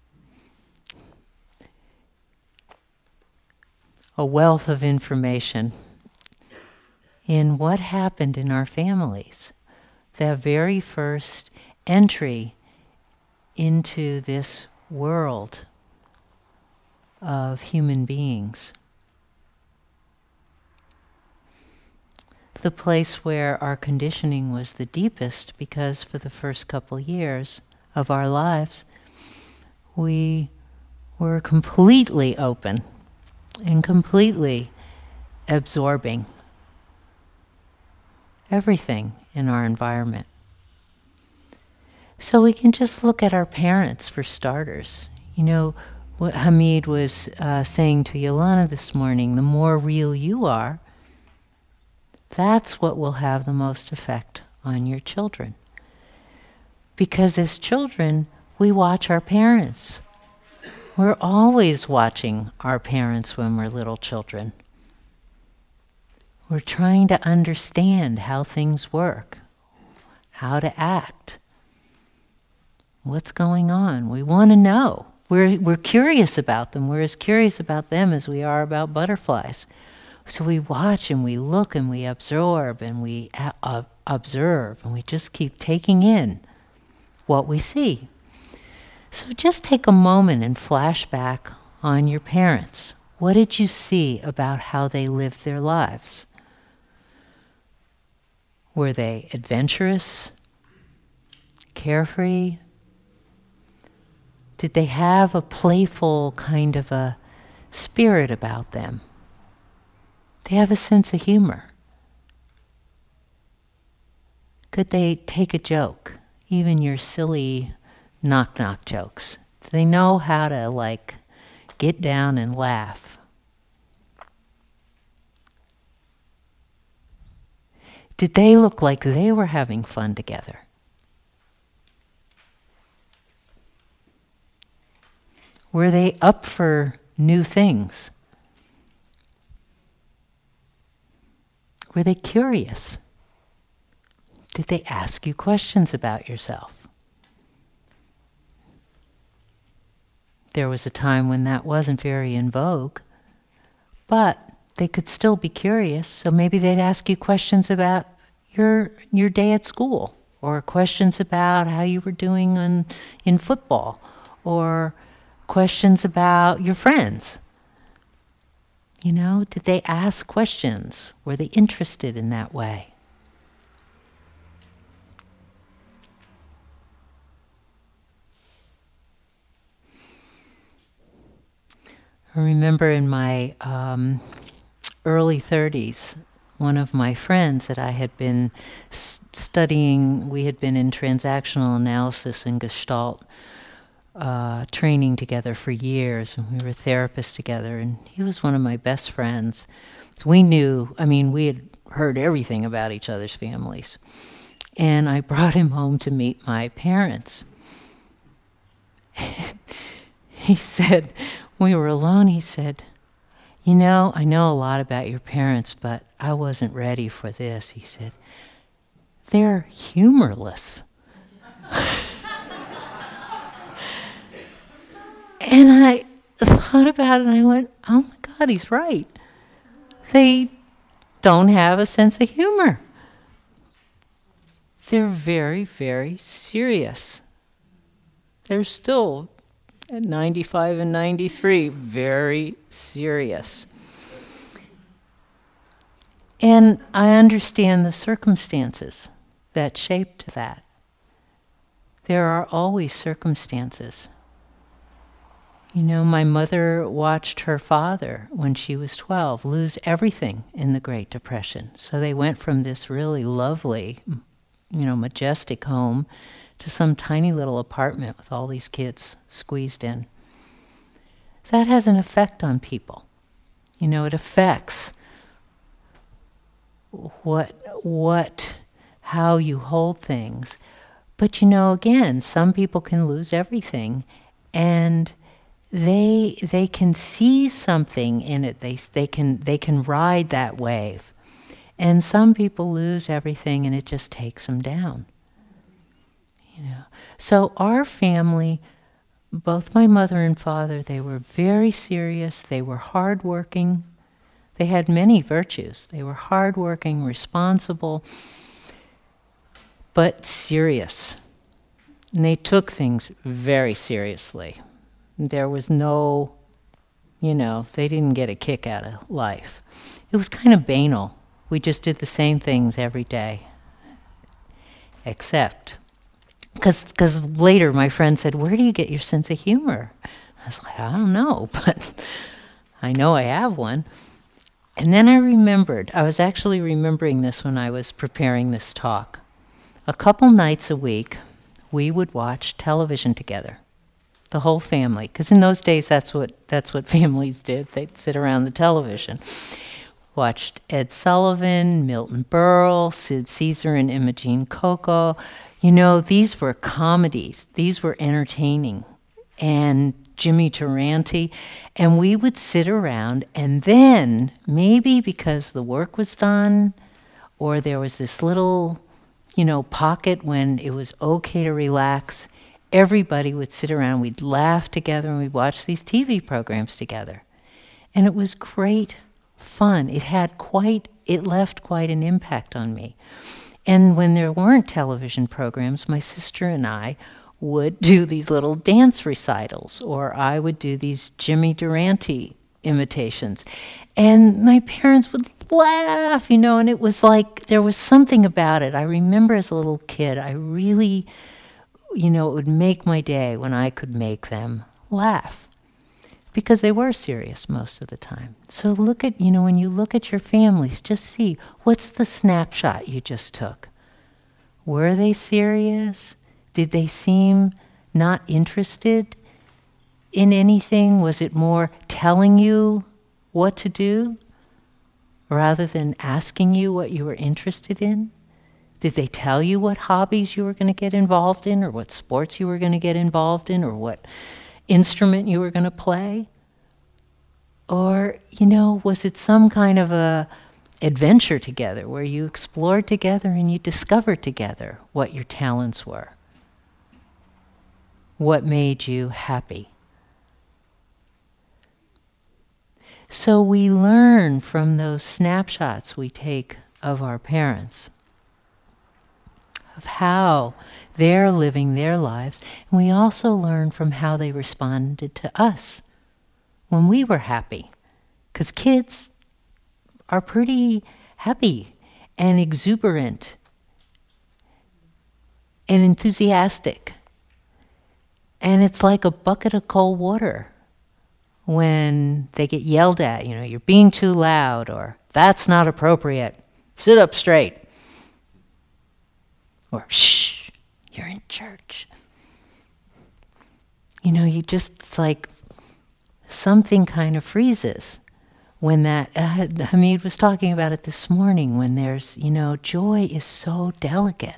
A wealth of information in what happened in our families. That very first entry into this world of human beings. the place where our conditioning was the deepest, because for the first couple years of our lives, we were completely open and completely absorbing everything in our environment. So we can just look at our parents for starters. You know, what Hamid was saying to Yolanda this morning, the more real you are, that's what will have the most effect on your children. Because as children, we watch our parents. We're always watching our parents when we're little children. We're trying to understand how things work, how to act, what's going on. We want to know. We're curious about them. We're as curious about them as we are about butterflies. So we watch and we look and we absorb and we observe and we just keep taking in what we see. So just take a moment and flash back on your parents. What did you see about how they lived their lives? Were they adventurous, carefree? Did they have a playful kind of a spirit about them? They have a sense of humor. Could they take a joke, even your silly knock-knock jokes? Do they know how to, get down and laugh? Did they look like they were having fun together? Were they up for new things? Were they curious? Did they ask you questions about yourself? There was a time when that wasn't very in vogue, but they could still be curious, so maybe they'd ask you questions about your day at school, or questions about how you were doing in football, or questions about your friends. You know, did they ask questions? Were they interested in that way? I remember in my early 30s, one of my friends that I had been studying, we had been in transactional analysis and Gestalt training together for years, and we were therapists together, and he was one of my best friends. We knew, we had heard everything about each other's families. And I brought him home to meet my parents. He said, we were alone, he said, I know a lot about your parents, but I wasn't ready for this. He said, they're humorless. And I thought about it and I went, oh my God, he's right. They don't have a sense of humor. They're very, very serious. They're still at 95 and 93, very serious. And I understand the circumstances that shaped that. There are always circumstances. My mother watched her father, when she was 12, lose everything in the Great Depression. So they went from this really lovely, majestic home to some tiny little apartment with all these kids squeezed in. That has an effect on people. It affects how you hold things. But again, some people can lose everything, and they can see something in it. They can ride that wave. And some people lose everything and it just takes them down. So our family, both my mother and father, they were very serious. They were hardworking. They had many virtues. They were hardworking, responsible, but serious. And they took things very seriously. There was they didn't get a kick out of life. It was kind of banal We just did the same things every day. Except, because later my friend said, "Where do you get your sense of humor?" I was like, "I don't know, but I know I have one." And then I remembered, I was actually remembering this when I was preparing this talk. A couple nights a week, we would watch television together, the whole family, because in those days that's what families did. They'd sit around the television. Watched Ed Sullivan, Milton Berle, Sid Caesar and Imogene Coco. You know, these were comedies. These were entertaining. And Jimmy Durante. And we would sit around, and then, maybe because the work was done, or there was this little, pocket when it was okay to relax, everybody would sit around, we'd laugh together, and we'd watch these TV programs together. And it was great fun. It left quite an impact on me. And when there weren't television programs, my sister and I would do these little dance recitals, or I would do these Jimmy Durante imitations. And my parents would laugh, and it was like there was something about it. I remember as a little kid, I really, it would make my day when I could make them laugh, because they were serious most of the time. So look at, when you look at your families, just see, what's the snapshot you just took? Were they serious? Did they seem not interested in anything? Was it more telling you what to do rather than asking you what you were interested in? Did they tell you what hobbies you were going to get involved in, or what sports you were going to get involved in, or what instrument you were going to play? Or, was it some kind of a adventure together where you explored together and you discovered together what your talents were? What made you happy? So we learn from those snapshots we take of our parents, of how they're living their lives, and we also learn from how they responded to us when we were happy. Because kids are pretty happy and exuberant and enthusiastic. And it's like a bucket of cold water when they get yelled at, you're being too loud, or that's not appropriate, sit up straight, or shh, you're in church. It's like something kind of freezes when that, Hamid was talking about it this morning, when there's, joy is so delicate.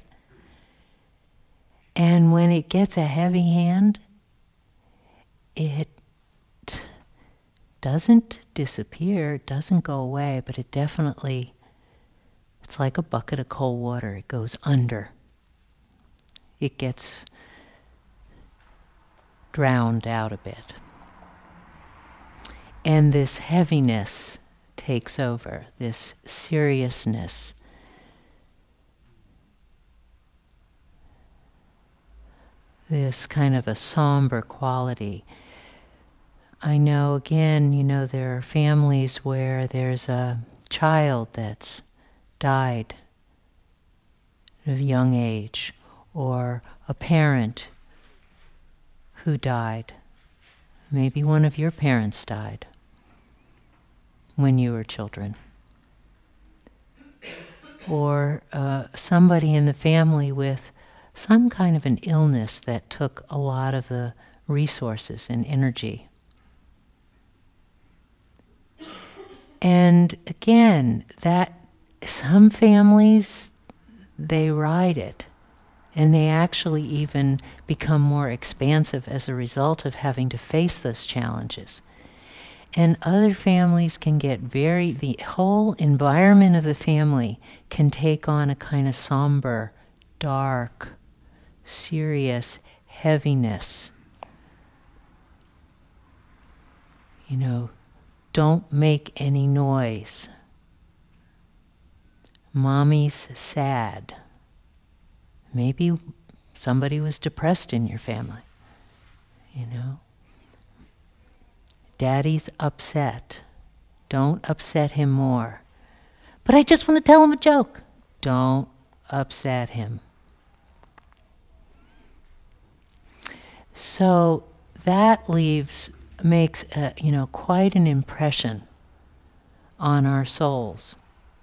And when it gets a heavy hand, it doesn't disappear, it doesn't go away, but it definitely, it's like a bucket of cold water. It goes under. It gets drowned out a bit. And this heaviness takes over, this seriousness. This kind of a somber quality. I know, again, there are families where there's a child that's died at a young age, or a parent who died. Maybe one of your parents died when you were children. Or somebody in the family with some kind of an illness that took a lot of the resources and energy. And again, that some families, they ride it, and they actually even become more expansive as a result of having to face those challenges. And other families can get the whole environment of the family can take on a kind of somber, dark, serious heaviness. Don't make any noise. Mommy's sad. Maybe somebody was depressed in your family. Daddy's upset. Don't upset him more. But I just want to tell him a joke. Don't upset him. So that makes quite an impression on our souls.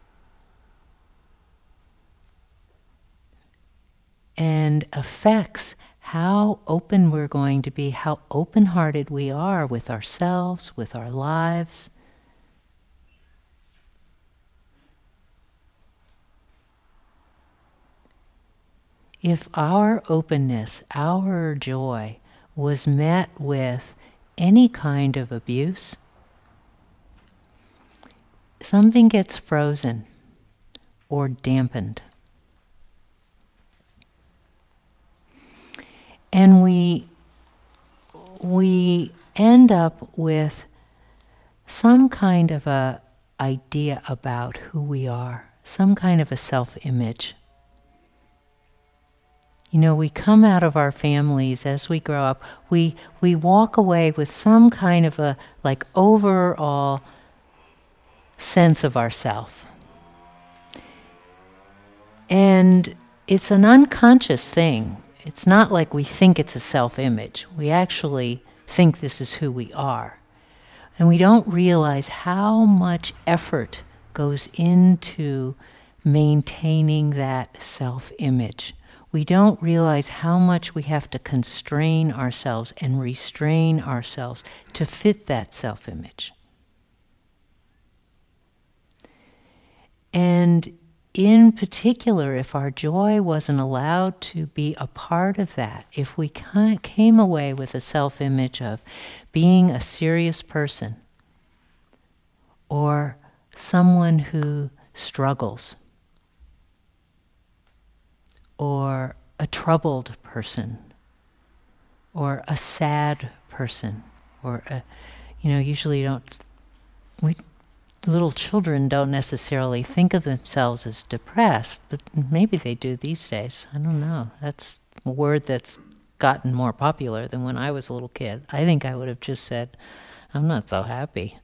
And affects how open we're going to be, how open-hearted we are with ourselves, with our lives. If our openness, our joy, was met with any kind of abuse, something gets frozen or dampened. And we end up with some kind of a idea about who we are, some kind of a self-image. We come out of our families as we grow up, we walk away with some kind of a overall sense of ourself. And it's an unconscious thing. It's not like we think it's a self-image. We actually think this is who we are. And we don't realize how much effort goes into maintaining that self-image. We don't realize how much we have to constrain ourselves and restrain ourselves to fit that self-image. And in particular, if our joy wasn't allowed to be a part of that, if we came away with a self-image of being a serious person or someone who struggles, or a troubled person, or a sad person, or usually little children don't necessarily think of themselves as depressed, but maybe they do these days. I don't know. That's a word that's gotten more popular than when I was a little kid. I think I would have just said, I'm not so happy.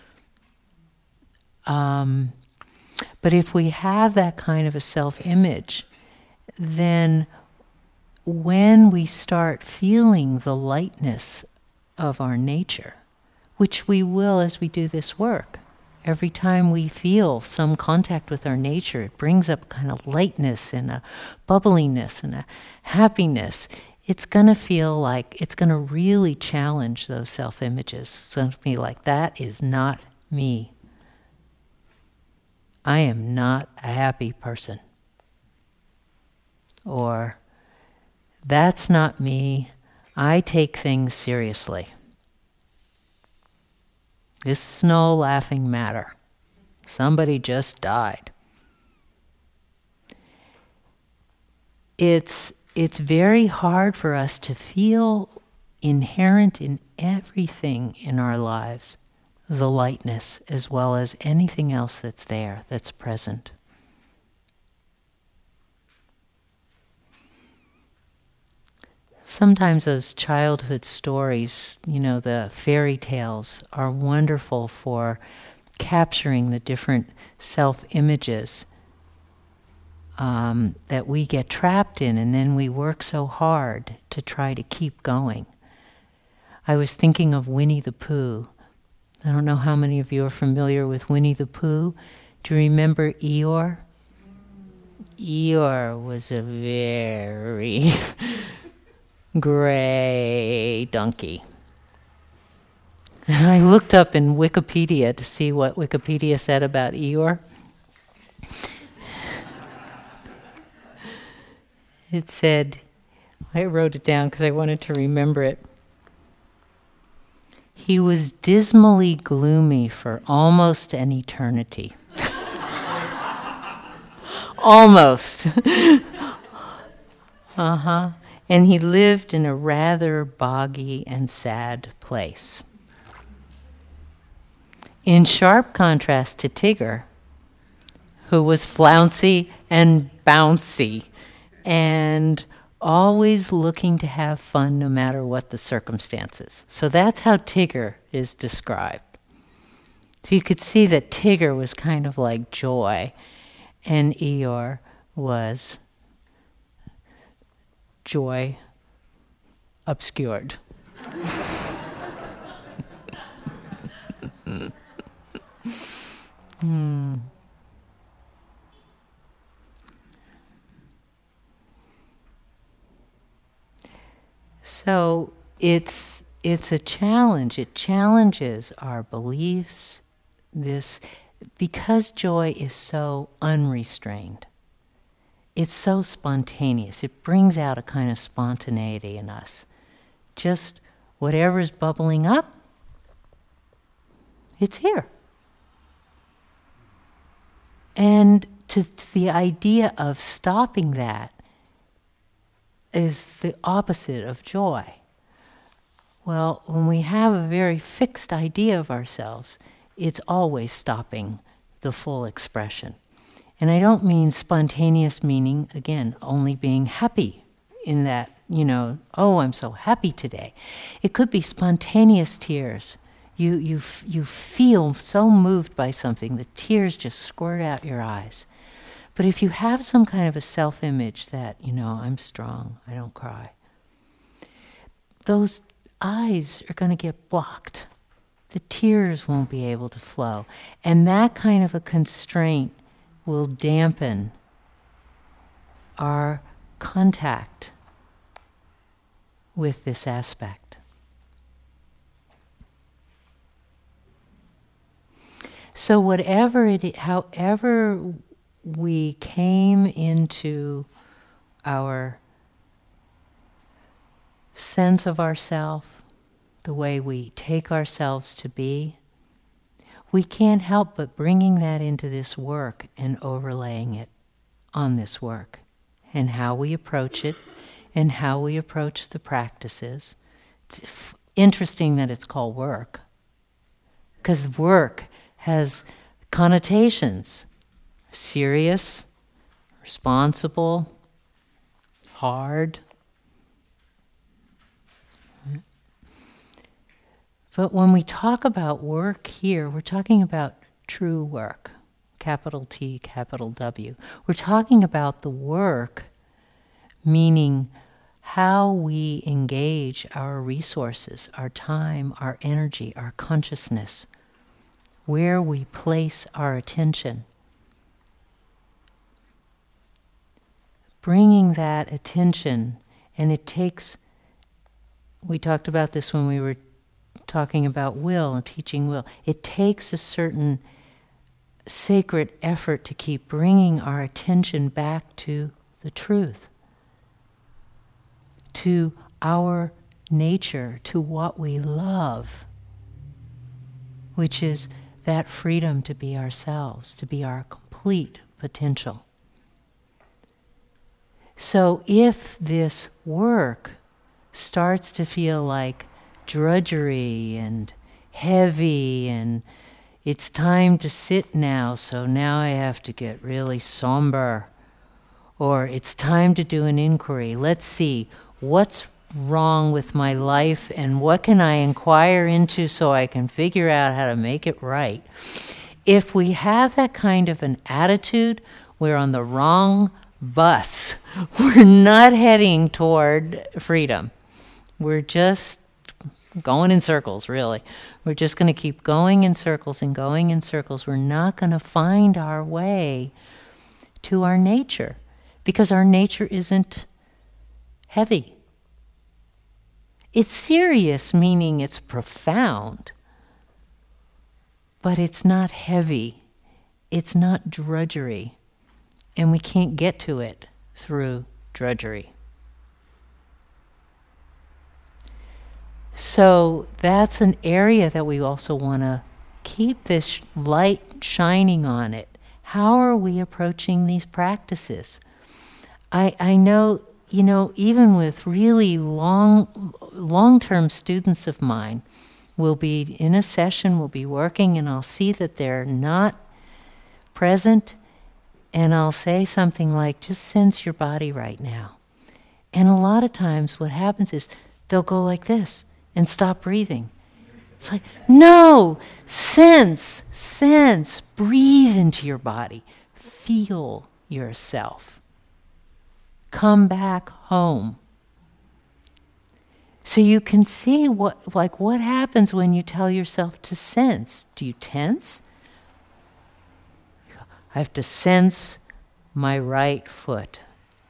But if we have that kind of a self-image, then when we start feeling the lightness of our nature, which we will as we do this work, every time we feel some contact with our nature, it brings up kind of lightness and a bubbliness and a happiness. It's going to feel like it's going to really challenge those self-images. It's going to be like, that is not me. I am not a happy person. Or, that's not me. I take things seriously. This is no laughing matter. Somebody just died. It's very hard for us to feel inherent in everything in our lives, the lightness as well as anything else that's there, that's present. Sometimes those childhood stories, the fairy tales, are wonderful for capturing the different self-images that we get trapped in, and then we work so hard to try to keep going. I was thinking of Winnie the Pooh. I don't know how many of you are familiar with Winnie the Pooh. Do you remember Eeyore? Eeyore was a very gray donkey. And I looked up in Wikipedia to see what Wikipedia said about Eeyore. It said, I wrote it down because I wanted to remember it. He was dismally gloomy for almost an eternity. Almost. And he lived in a rather boggy and sad place. In sharp contrast to Tigger, who was flouncy and bouncy and always looking to have fun no matter what the circumstances. So that's how Tigger is described. So you could see that Tigger was kind of like joy, and Eeyore was joy obscured. So it's a challenge. It challenges our beliefs. Because joy is so unrestrained. It's so spontaneous. It brings out a kind of spontaneity in us. Just whatever's bubbling up, it's here. And to the idea of stopping that is the opposite of joy. Well, when we have a very fixed idea of ourselves, it's always stopping the full expression. And I don't mean spontaneous, meaning, again, only being happy in that, oh, I'm so happy today. It could be spontaneous tears. You feel so moved by something, the tears just squirt out your eyes. But if you have some kind of a self-image that, I'm strong, I don't cry, those eyes are going to get blocked. The tears won't be able to flow. And that kind of a constraint will dampen our contact with this aspect. So however we came into our sense of ourself, the way we take ourselves to be, we can't help but bringing that into this work and overlaying it on this work, and how we approach it, and how we approach the practices. It's interesting that it's called work, because work has connotations: serious, responsible, hard. But when we talk about work here, we're talking about true work, capital T, capital W. We're talking about the work, meaning how we engage our resources, our time, our energy, our consciousness, where we place our attention. Bringing that attention, and it takes, we talked about this when we were talking about will and teaching will. It takes a certain sacred effort to keep bringing our attention back to the truth, to our nature, to what we love, which is that freedom to be ourselves, to be our complete potential. So if this work starts to feel like drudgery and heavy, and it's time to sit now, so now I have to get really somber, or it's time to do an inquiry. Let's see, what's wrong with my life and what can I inquire into so I can figure out how to make it right. If we have that kind of an attitude, we're on the wrong bus. We're not heading toward freedom. We're just going in circles, really. We're just going to keep going in circles and going in circles. We're not going to find our way to our nature, because our nature isn't heavy. It's serious, meaning it's profound, but it's not heavy. It's not drudgery, and we can't get to it through drudgery. So that's an area that we also want to keep this light shining on it. How are we approaching these practices? I know, even with really long-term students of mine, we'll be in a session, we'll be working, and I'll see that they're not present, and I'll say something like, just sense your body right now. And a lot of times what happens is they'll go like this and stop breathing. It's like, no, sense, breathe into your body, feel yourself. Come back home. So you can see what happens when you tell yourself to sense. Do you tense? I have to sense my right foot.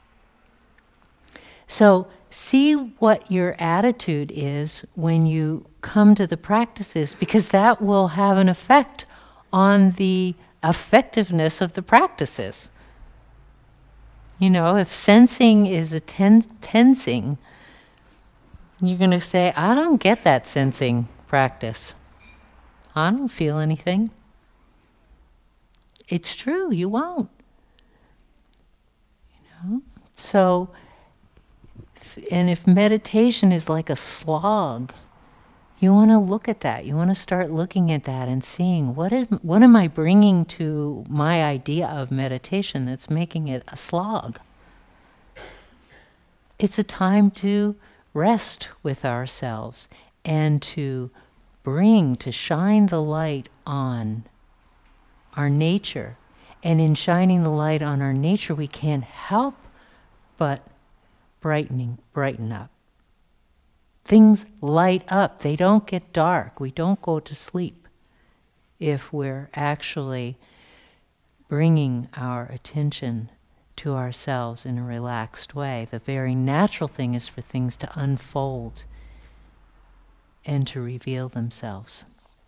So see what your attitude is when you come to the practices, because that will have an effect on the effectiveness of the practices. You know, if sensing is a tensing, you're going to say, I don't get that sensing practice. I don't feel anything. It's true, you won't. You know? So, and if meditation is like a slog, you want to look at that. You want to start looking at that and seeing what am I bringing to my idea of meditation that's making it a slog. It's a time to rest with ourselves and to shine the light on our nature. And in shining the light on our nature, we can't help but brighten up. Things light up. They don't get dark. We don't go to sleep if we're actually bringing our attention to ourselves in a relaxed way. The very natural thing is for things to unfold and to reveal themselves.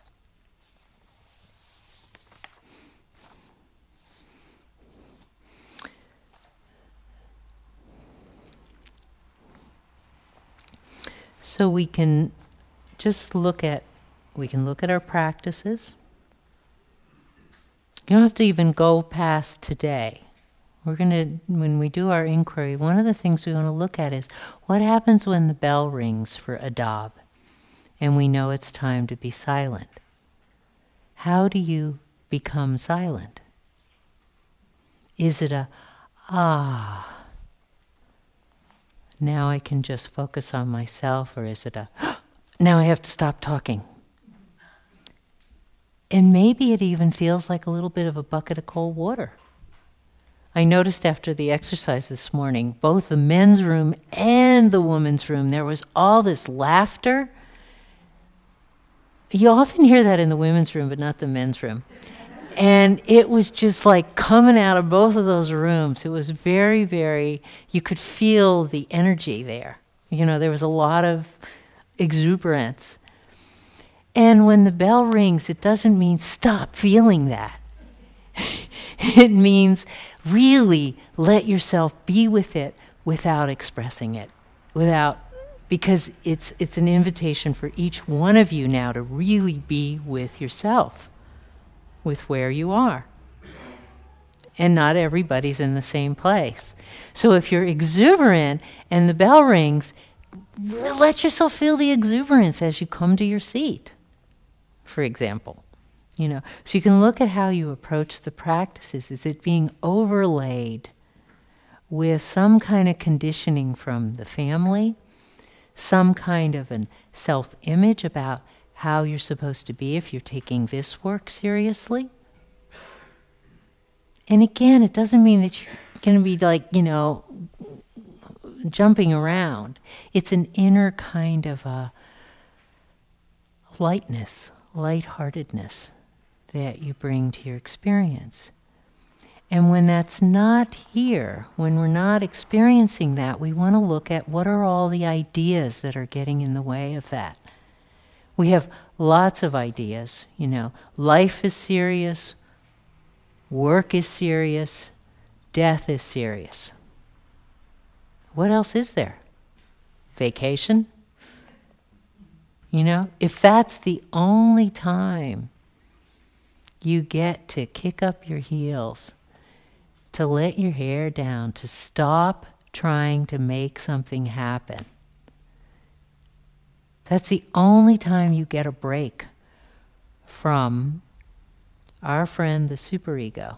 So we can just look at our practices. You don't have to even go past today. When we do our inquiry, one of the things we want to look at is what happens when the bell rings for Adab and we know it's time to be silent. How do you become silent? Is it now I can just focus on myself, or is it now I have to stop talking? And maybe it even feels like a little bit of a bucket of cold water. I noticed after the exercise this morning, both the men's room and the women's room, there was all this laughter. You often hear that in the women's room, but not the men's room. And it was just like coming out of both of those rooms. It was very, very, you could feel the energy there. You know, there was a lot of exuberance. And when the bell rings, it doesn't mean stop feeling that. It means really let yourself be with it without expressing it, because it's an invitation for each one of you now to really be with yourself, with where you are. And not everybody's in the same place. So if you're exuberant and the bell rings, let yourself feel the exuberance as you come to your seat, for example. You know, so you can look at how you approach the practices. Is it being overlaid with some kind of conditioning from the family, some kind of a self-image about how you're supposed to be if you're taking this work seriously? And again, it doesn't mean that you're going to be like, jumping around. It's an inner kind of a lightness, lightheartedness that you bring to your experience. And when that's not here, when we're not experiencing that, we want to look at what are all the ideas that are getting in the way of that. We have lots of ideas, life is serious, work is serious, death is serious. What else is there? Vacation? If that's the only time you get to kick up your heels, to let your hair down, to stop trying to make something happen, that's the only time you get a break from our friend the superego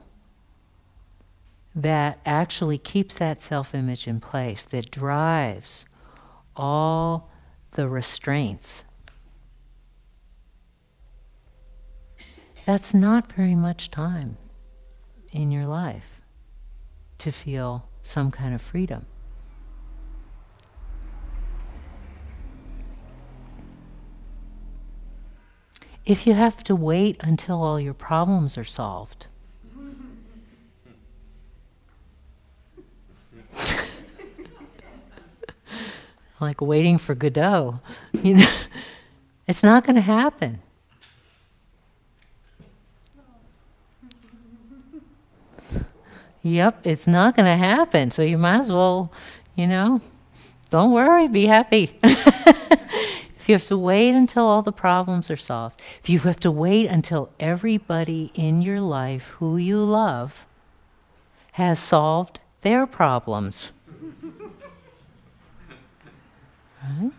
that actually keeps that self-image in place, that drives all the restraints That's not very much time in your life to feel some kind of freedom. If you have to wait until all your problems are solved, like waiting for Godot, it's not going to happen. Yep, it's not going to happen. So you might as well, don't worry, be happy. If you have to wait until all the problems are solved, if you have to wait until everybody in your life who you love has solved their problems, right?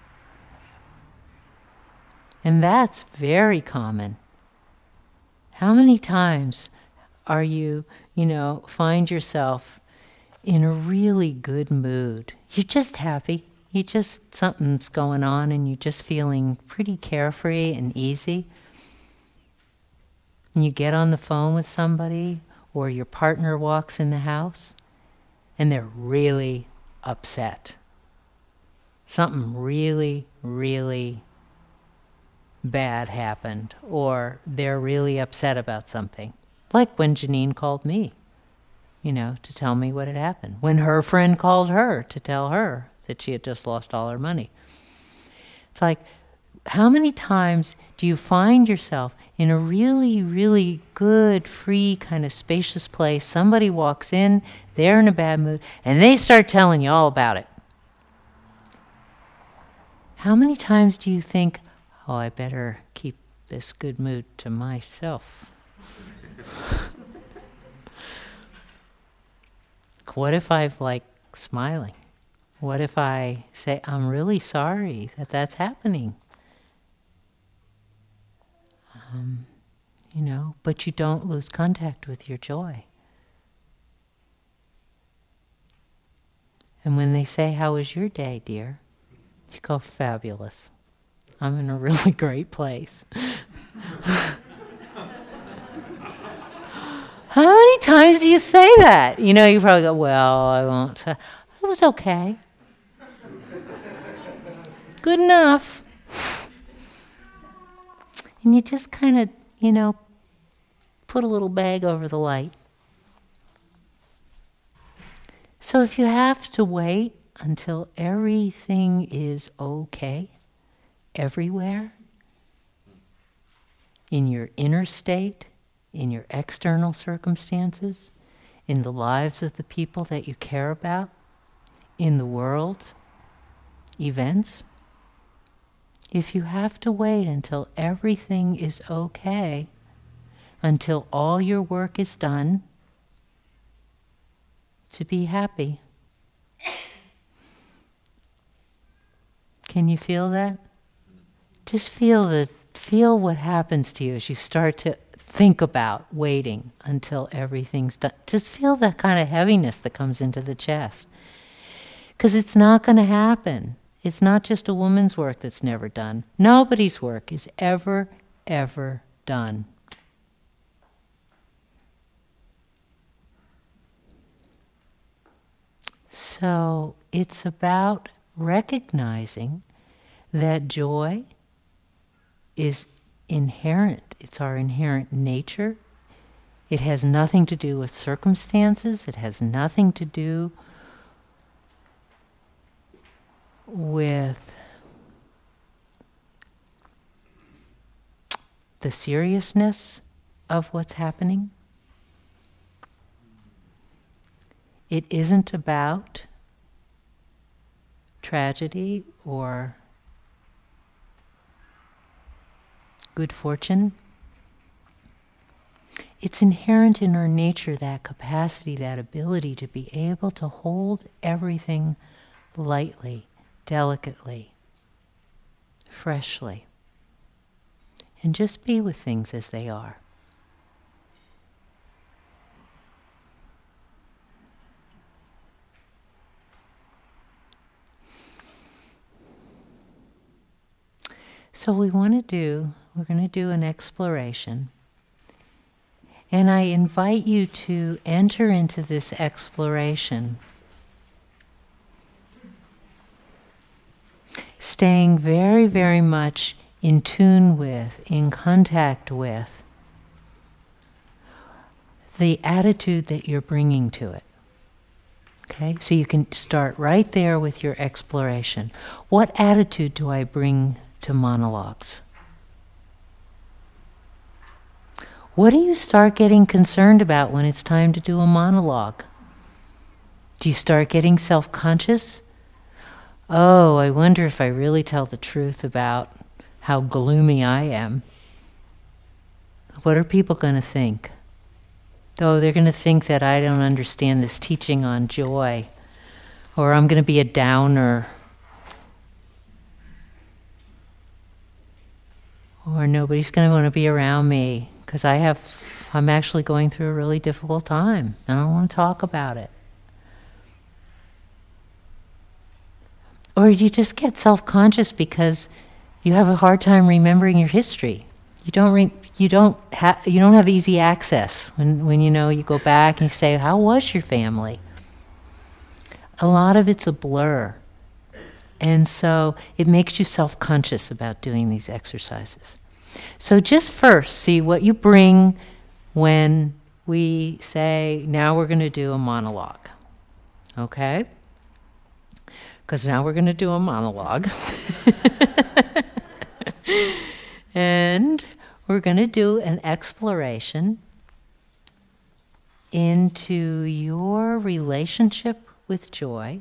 And that's very common. How many times are you, find yourself in a really good mood? You're just happy. Something's going on and you're just feeling pretty carefree and easy. And you get on the phone with somebody, or your partner walks in the house and they're really upset. Something really, really bad happened, or they're really upset about something. Like when Janine called me, to tell me what had happened. When her friend called her to tell her that she had just lost all her money. It's like, how many times do you find yourself in a really, really good, free, kind of spacious place? Somebody walks in, they're in a bad mood, and they start telling you all about it. How many times do you think, oh, I better keep this good mood to myself? What if I'm smiling? What if I say, I'm really sorry that that's happening? But you don't lose contact with your joy. And when they say, how was your day, dear? You go, fabulous. I'm in a really great place. How many times do you say that? You probably go, well, I won't say. It was okay. Good enough. And you just kind of, put a little bag over the light. So if you have to wait until everything is okay, everywhere, in your inner state, in your external circumstances, in the lives of the people that you care about, in the world, events, if you have to wait until everything is okay, until all your work is done, to be happy. Can you feel that? Just feel what happens to you as you start to think about waiting until everything's done. Just feel that kind of heaviness that comes into the chest. Because it's not going to happen. It's not just a woman's work that's never done. Nobody's work is ever, ever done. So it's about recognizing that joy is inherent. It's our inherent nature. It has nothing to do with circumstances. It has nothing to do with the seriousness of what's happening. It isn't about tragedy or good fortune. It's inherent in our nature, that capacity, that ability to be able to hold everything lightly, delicately, freshly, and just be with things as they are. So we're going to do an exploration And I invite you to enter into this exploration, staying very, very much in tune with, in contact with, the attitude that you're bringing to it. Okay, so you can start right there with your exploration. What attitude do I bring to monologues? What do you start getting concerned about when it's time to do a monologue? Do you start getting self-conscious? Oh, I wonder if I really tell the truth about how gloomy I am. What are people going to think? Oh, they're going to think that I don't understand this teaching on joy, or I'm going to be a downer, or nobody's going to want to be around me because I'm actually going through a really difficult time. I don't want to talk about it. Or you just get self-conscious because you have a hard time remembering your history. You don't have easy access when you go back and you say, how was your family? A lot of it's a blur. And so it makes you self-conscious about doing these exercises. So just first, see what you bring when we say, now we're going to do a monologue. Okay? Because now we're going to do a monologue. And we're going to do an exploration into your relationship with joy.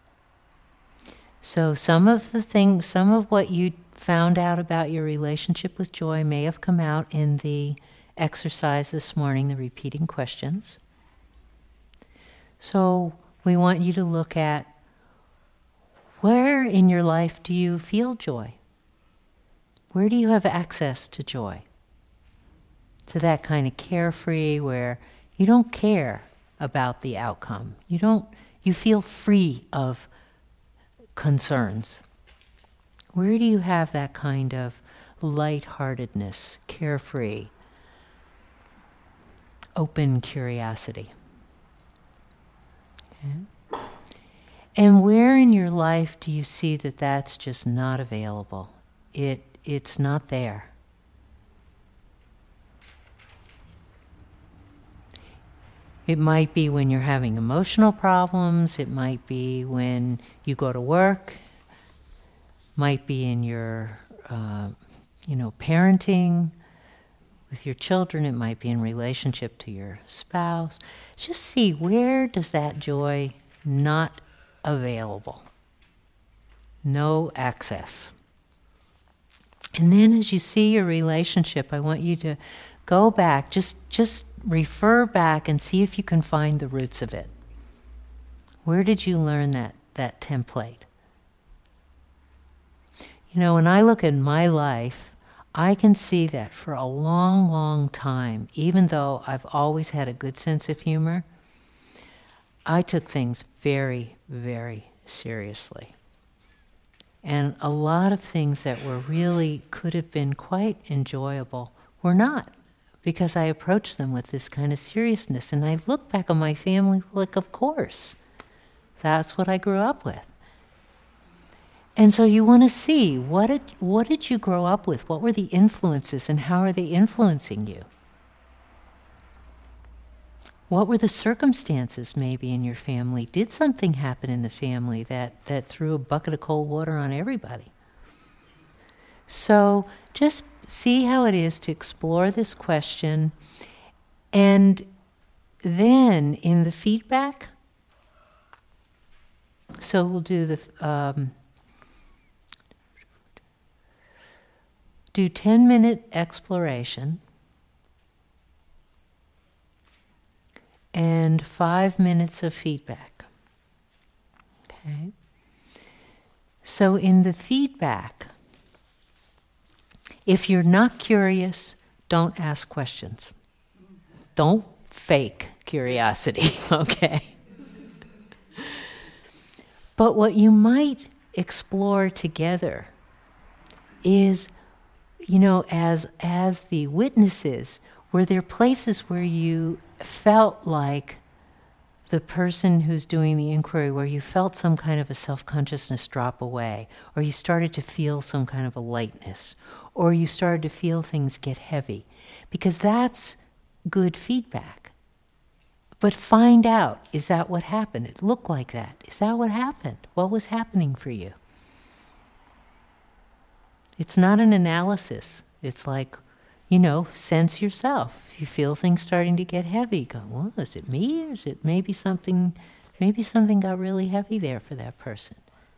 So some of what you found out about your relationship with joy may have come out in the exercise this morning, the repeating questions. So we want you to look at, where in your life do you feel joy? Where do you have access to joy? To that kind of carefree where you don't care about the outcome. You feel free of concerns. Where do you have that kind of lightheartedness, carefree, open curiosity? Okay. And where in your life do you see that that's just not available? It's not there. It might be when you're having emotional problems. It might be when you go to work. Might be in your, parenting with your children. It might be in relationship to your spouse. Just see, where does that joy not available? No access. And then as you see your relationship, I want you to go back, just refer back and see if you can find the roots of it. Where did you learn that template? When I look at my life, I can see that for a long, long time, even though I've always had a good sense of humor, I took things very, very seriously. And a lot of things that were really could have been quite enjoyable were not, because I approached them with this kind of seriousness. And I look back on my family like, of course, that's what I grew up with. And so you want to see, what did you grow up with? What were the influences and how are they influencing you? What were the circumstances maybe in your family? Did something happen in the family that threw a bucket of cold water on everybody? So just see how it is to explore this question, and then in the feedback, so we'll do the do 10-minute exploration and 5 minutes of feedback. Okay? So in the feedback, if you're not curious, don't ask questions. Don't fake curiosity, okay? But what you might explore together is, as the witnesses, were there places where you felt like the person who's doing the inquiry, where you felt some kind of a self-consciousness drop away, or you started to feel some kind of a lightness, or you started to feel things get heavy? Because that's good feedback. But find out, is that what happened? It looked like that. Is that what happened? What was happening for you? It's not an analysis. It's like, sense yourself. You feel things starting to get heavy. Go, well, is it me, or is it maybe something got really heavy there for that person?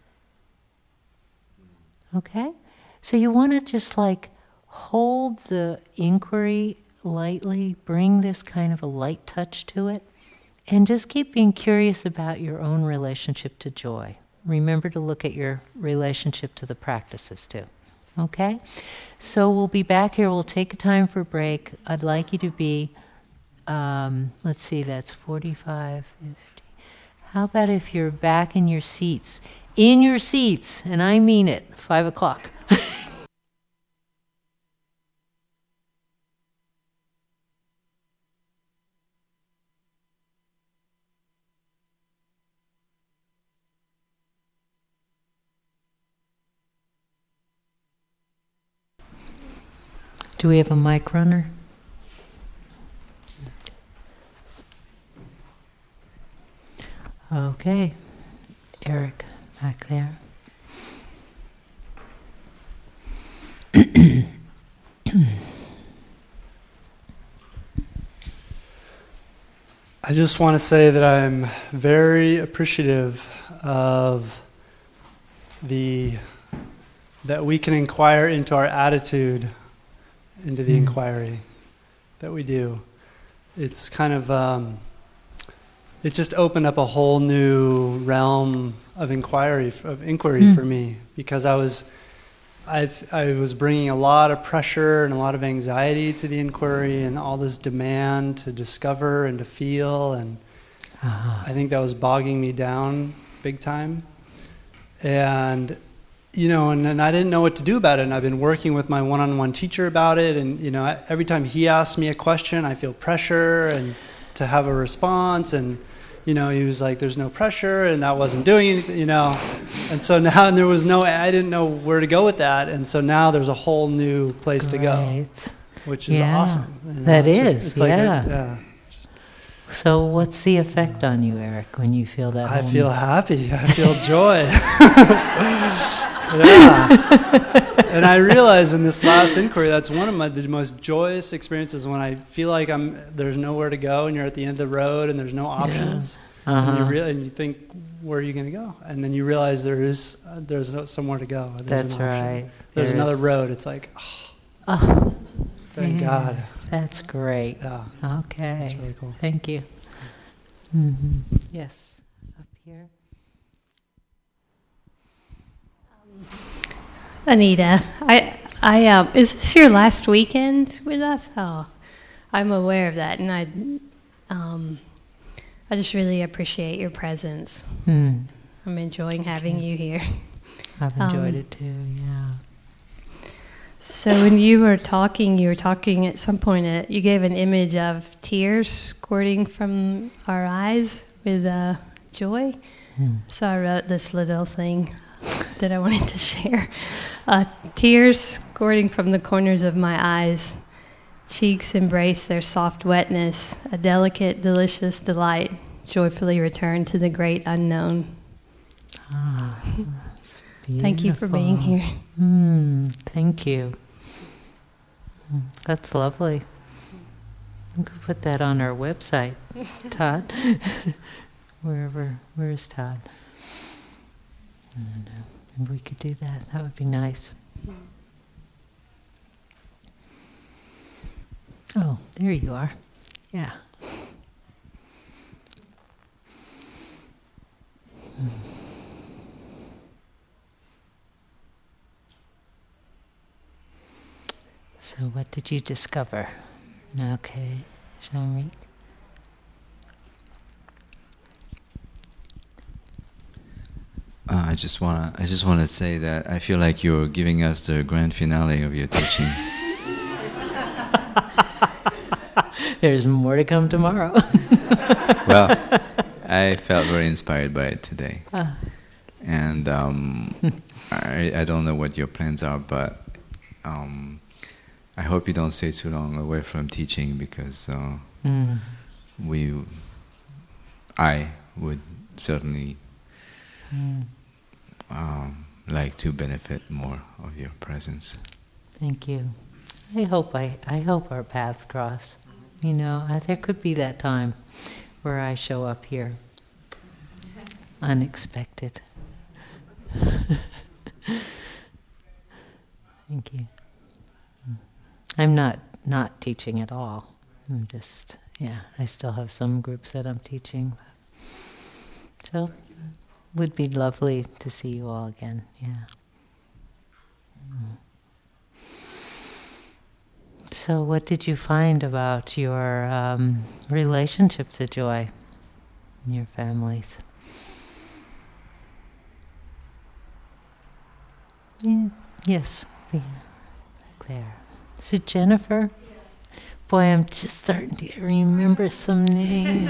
Okay? So you want to just hold the inquiry lightly, bring this kind of a light touch to it, and just keep being curious about your own relationship to joy. Remember to look at your relationship to the practices too. Okay? So we'll be back here. We'll take a time for a break. I'd like you to be, let's see, that's 45, 50. How about if you're back in your seats? In your seats, and I mean it, 5 o'clock. Do we have a mic runner? Okay. Eric, back there. I just want to say that I'm very appreciative of that we can inquire into our attitude, into the inquiry that we do. It's kind of, it just opened up a whole new realm of inquiry for me, because I was bringing a lot of pressure and a lot of anxiety to the inquiry, and all this demand to discover and to feel, and I think that was bogging me down big time. And and I didn't know what to do about it, and I've been working with my one-on-one teacher about it, and every time he asks me a question, I feel pressure and to have a response, and he was like, there's no pressure, and that wasn't doing anything, and so now I didn't know where to go with that, and so now there's a whole new place to go, which is awesome. That is, So what's the effect on you, Eric, when you feel that? I feel happy. I feel joy. Yeah. And I realized in this last inquiry, that's one of the most joyous experiences, when I feel like there's nowhere to go, and you're at the end of the road, and there's no options. And you think, where are you going to go? And then you realize there's somewhere to go. That's right. There's another road. It's like, thank God. That's great. Yeah. Okay. That's really cool. Thank you. Mm-hmm. Yes. Up here. Anita, I is this your last weekend with us? Oh, I'm aware of that, and I just really appreciate your presence. I'm enjoying having you here. I've enjoyed it too. Yeah. So when you were talking at some point, you gave an image of tears squirting from our eyes with joy. So I wrote this little thing that I wanted to share. Tears squirting from the corners of my eyes. Cheeks embrace their soft wetness. A delicate, delicious delight. Joyfully return to the great unknown. Thank you for being here. Thank you. That's lovely. We could put that on our website, Todd. Where is Todd? I don't know. Maybe we could do that. That would be nice. Oh, there you are. Yeah. So what did you discover? Okay, Jean-Ric. I just wanna say that I feel like you're giving us the grand finale of your teaching. There's more to come tomorrow. Well, I felt very inspired by it today. And I don't know what your plans are, but I hope you don't stay too long away from teaching, because I would certainly like to benefit more of your presence. Thank you. I hope our paths cross. You know, there could be that time where I show up here, unexpected. Thank you. I'm not teaching at all. I'm just, I still have some groups that I'm teaching. So, would be lovely to see you all again. Yeah. So, what did you find about your relationship to joy in your families? Yeah. Yes. Yeah. Claire. Is it Jennifer? Yes. Boy, I'm just starting to remember some names.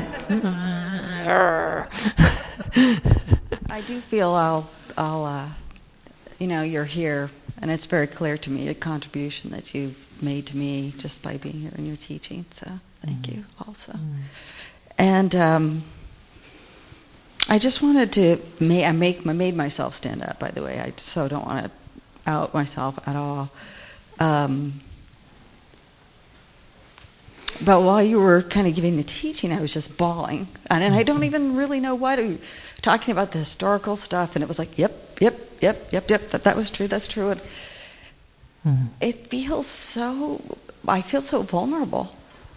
I do feel I'll you're here, and it's very clear to me a contribution that you've made to me just by being here and your teaching. So thank you also. And I just wanted to I made myself stand up. By the way, I so don't want to out myself at all. But while you were kind of giving the teaching, I was just bawling. And I don't even really know what. Talking about the historical stuff, and it was like, yep, that was true, that's true. And it feels so, I feel so vulnerable.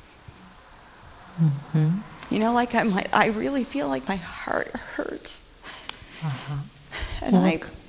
Mm-hmm. You know, like I really feel like my heart hurts. Uh-huh. And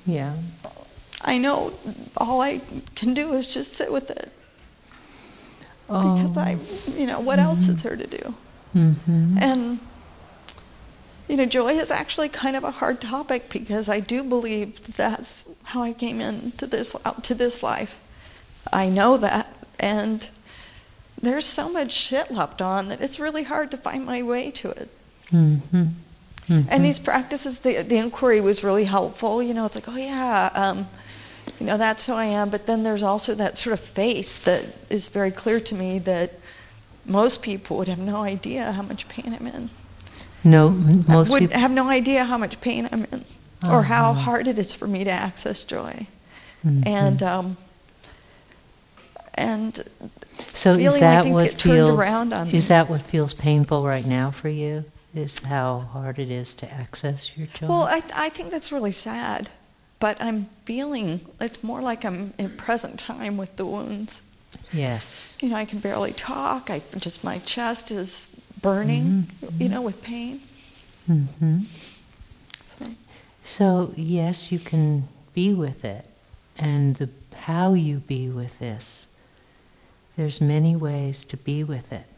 I know all I can do is just sit with it. Because what else is there to do? Mm-hmm. And, joy is actually kind of a hard topic, because I do believe that's how I came into this life. I know that, and there's so much shit left on that it's really hard to find my way to it. Mm-hmm. Mm-hmm. And these practices, the inquiry was really helpful. It's like, that's who I am. But then there's also that sort of face that is very clear to me that most people would have no idea how much pain I'm in. Most would have no idea how much pain I'm in, or how hard it is for me to access joy. Mm-hmm. And so feeling like things get turned around on me. Is that what feels painful right now for you? Is how hard it is to access your joy? Well, I think that's really sad. But I'm feeling, it's more like I'm in present time with the wounds. Yes. I can barely talk. My chest is burning, mm-hmm. With pain. Mm-hmm. So, yes, you can be with it. And how you be with this, there's many ways to be with it.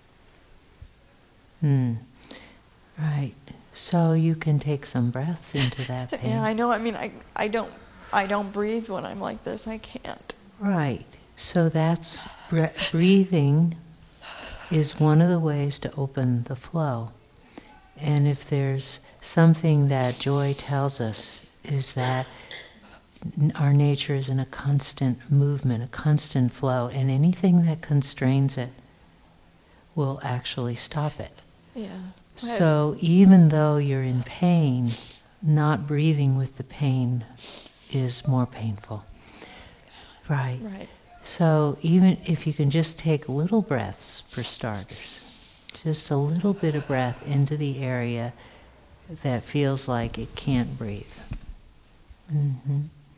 Right. So you can take some breaths into that pain. Yeah, I know. I mean, I don't breathe when I'm like this. I can't. Right. So that's breathing is one of the ways to open the flow. And if there's something that joy tells us, is that our nature is in a constant movement, a constant flow, and anything that constrains it will actually stop it. Yeah. So even though you're in pain, not breathing with the pain is more painful. Right. Right. So even if you can just take little breaths for starters, just a little bit of breath into the area that feels like it can't breathe. Mm-hmm.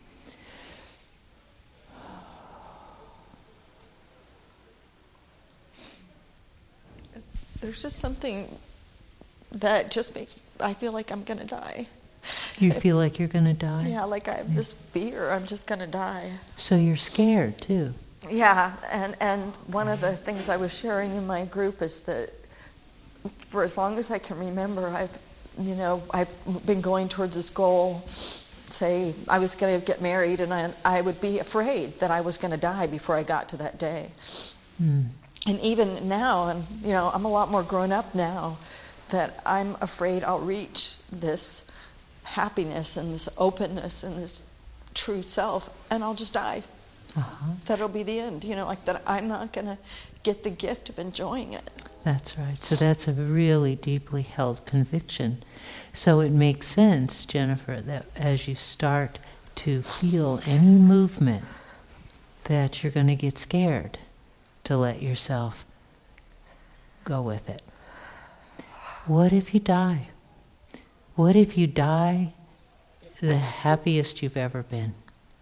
There's just something that just makes, I feel like I'm going to die. You feel like you're going to die? Yeah, like I have this fear, I'm just going to die. So you're scared too? Yeah, and one of the things I was sharing in my group is that for as long as I can remember, I've been going towards this goal. Say, I was going to get married, and I would be afraid that I was going to die before I got to that day. And even now, I'm a lot more grown up now, that I'm afraid I'll reach this happiness and this openness and this true self, and I'll just die. That'll be the end, like that I'm not going to get the gift of enjoying it. That's right. So that's a really deeply held conviction. So it makes sense, Jennifer, that as you start to feel any movement, that you're going to get scared to let yourself go with it. What if you die? What if you die the happiest you've ever been?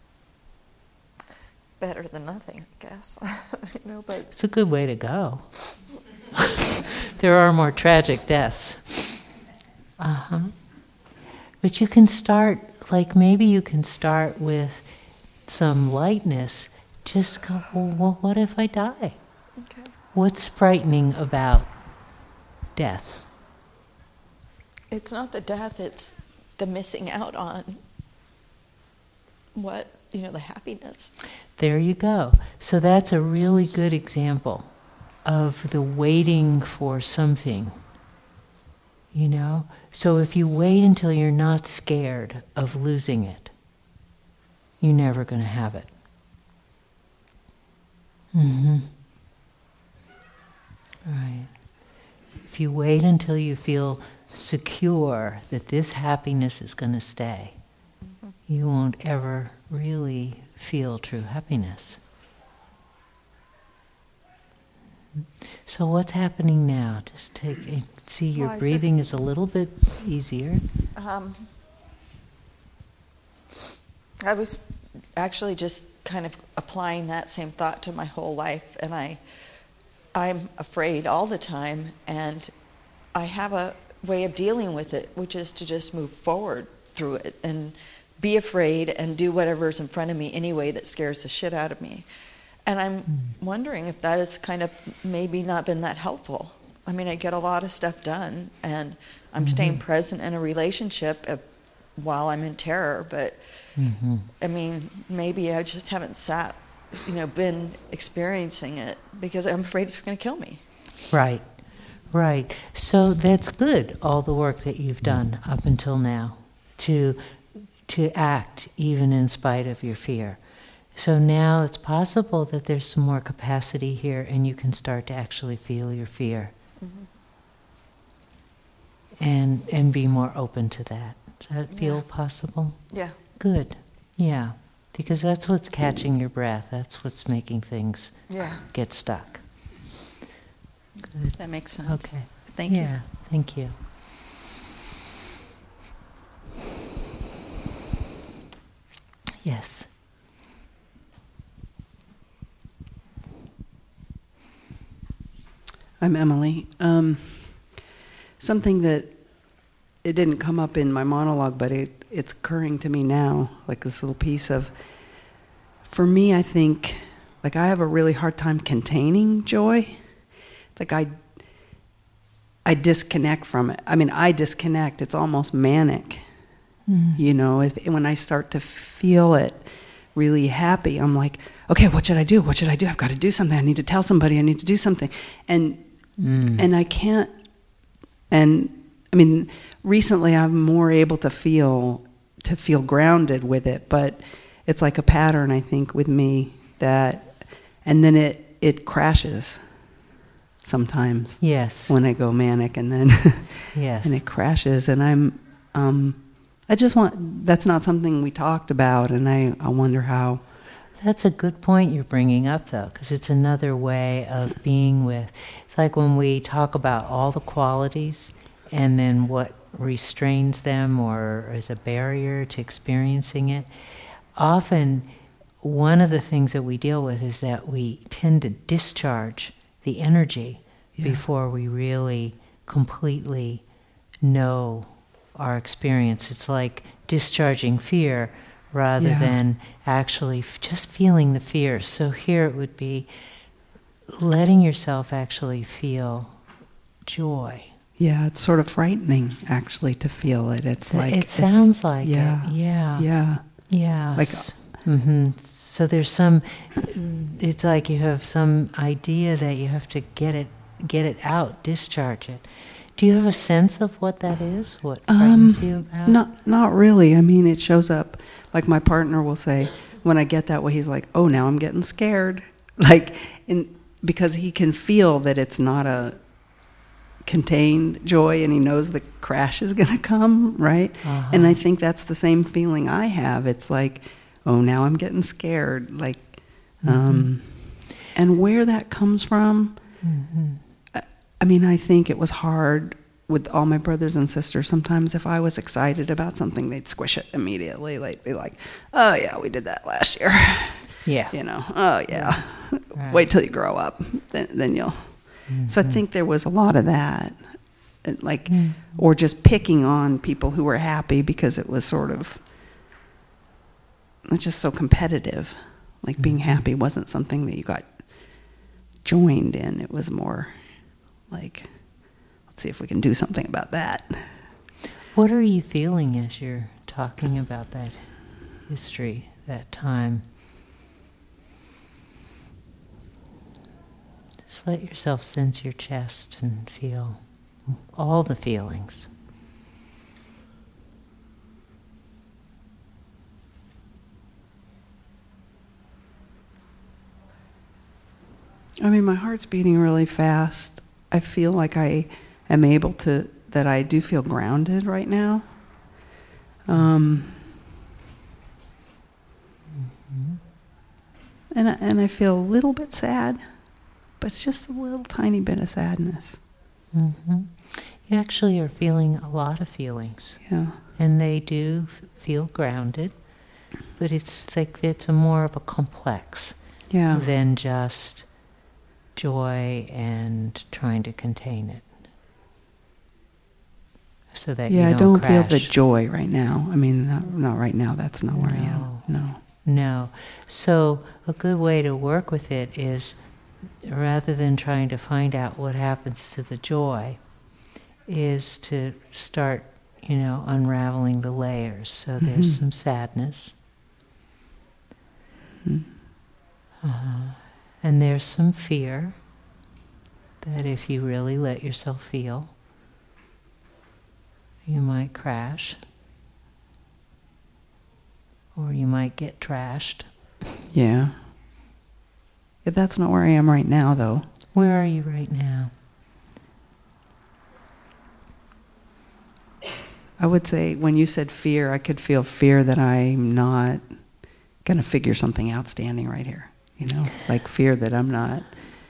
Better than nothing, I guess. But it's a good way to go. There are more tragic deaths. But you can start, maybe you can start with some lightness. Just go, well, what if I die? Okay. What's frightening about death? It's not the death, it's the missing out on the happiness. There you go. So that's a really good example of the waiting for something. So if you wait until you're not scared of losing it, you're never going to have it. Right. If you wait until you feel secure that this happiness is going to stay, you won't ever really feel true happiness. So what's happening now? Just see your breathing is a little bit easier. I was actually just kind of applying that same thought to my whole life, and I'm afraid all the time, and I have a way of dealing with it, which is to just move forward through it and be afraid and do whatever's in front of me anyway that scares the shit out of me. And I'm wondering if that has kind of maybe not been that helpful. I mean, I get a lot of stuff done, and I'm staying present in a relationship while I'm in terror, but I mean, maybe I just haven't been experiencing it because I'm afraid it's going to kill me. Right. So that's good, all the work that you've done up until now, to act even in spite of your fear. So now it's possible that there's some more capacity here and you can start to actually feel your fear. And be more open to that. Does that feel possible? Yeah. Good. Yeah. Because that's what's catching your breath. That's what's making things get stuck. Good. That makes sense. Okay. Thank you. Yeah, thank you. Yes. I'm Emily. Something that it didn't come up in my monologue, but it's occurring to me now, like this little piece of, for me, I think, I have a really hard time containing joy. I disconnect from it. I mean, I disconnect. It's almost manic. When I start to feel it really happy, I'm like, okay, what should I do? I've got to do something. I need to tell somebody. I need to do something. And I can't. And I mean, recently I'm more able to feel grounded with it, but it's like a pattern, I think, with me and then it crashes sometimes. Yes. When I go manic, and then yes. And it crashes, and that's not something we talked about, and I wonder how. That's a good point you're bringing up, though, because it's another way of being with. It's like when we talk about all the qualities and then what restrains them or is a barrier to experiencing it. Often, one of the things that we deal with is that we tend to discharge the energy before we really completely know our experience. It's like discharging fear rather than actually just feeling the fear. So here it would be letting yourself actually feel joy. Yeah, it's sort of frightening, actually, to feel it. It sounds like it. Yeah. Like So there's some, it's like you have some idea that you have to get it out, discharge it. Do you have a sense of what that is? What frightens you about? Not really. I mean, it shows up, like my partner will say, when I get that way, he's like, oh, now I'm getting scared. Like, because he can feel that it's not a contained joy, and he knows the crash is going to come, right? And I think that's the same feeling I have. It's like, oh, now I'm getting scared. Like, and where that comes from, I mean, I think it was hard with all my brothers and sisters. Sometimes if I was excited about something, they'd squish it immediately. Like, be like, oh, yeah, we did that last year. Yeah. You know, oh, yeah. Right. Wait till you grow up. Then you'll... So I think there was a lot of that, like, or just picking on people who were happy because it was sort of, it's just so competitive. Like being happy wasn't something that you got joined in. It was more like, let's see if we can do something about that. What are you feeling as you're talking about that history, that time? Just let yourself sense your chest and feel all the feelings. I mean, my heart's beating really fast. I feel like I am able to, that I do feel grounded right now. And I feel a little bit sad. But it's just a little tiny bit of sadness. You actually are feeling a lot of feelings. Yeah. And they do feel grounded, but it's like it's a more of a complex than just joy and trying to contain it. So that you don't crash. Feel the joy right now. I mean, not right now. That's not where I am. No. So a good way to work with it is, rather than trying to find out what happens to the joy, is to start, unraveling the layers. So there's some sadness. And there's some fear that if you really let yourself feel, you might crash. Or you might get trashed. Yeah. That's not where I am right now, though. Where are you right now? I would say when you said fear, I could feel fear that I'm not going to figure something outstanding right here. Like fear that I'm not,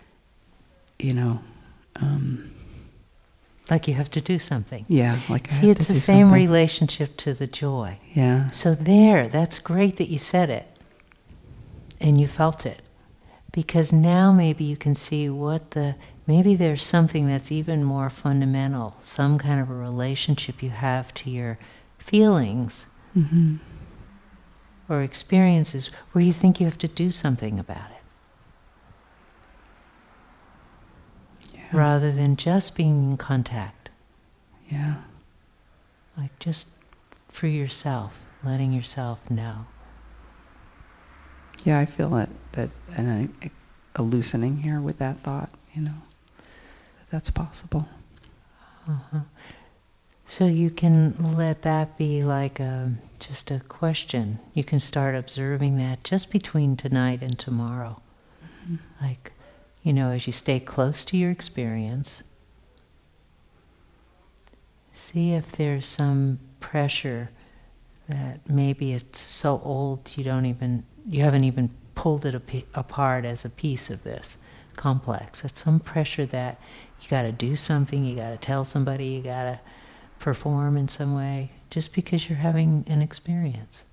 like you have to do something. Yeah, like I See, have it's to the do same something. relationship to the joy. Yeah. So that's great that you said it. And you felt it. Because now maybe you can see maybe there's something that's even more fundamental, some kind of a relationship you have to your feelings or experiences where you think you have to do something about it. Yeah. Rather than just being in contact. Yeah. Like just for yourself, letting yourself know. Yeah, I feel that a loosening here with that thought, that's possible. So you can let that be like just a question. You can start observing that just between tonight and tomorrow. Like, as you stay close to your experience, see if there's some pressure that maybe it's so old you haven't even pulled it apart as a piece of this complex. It's some pressure that you got to do something, you got to tell somebody, you got to perform in some way, just because you're having an experience.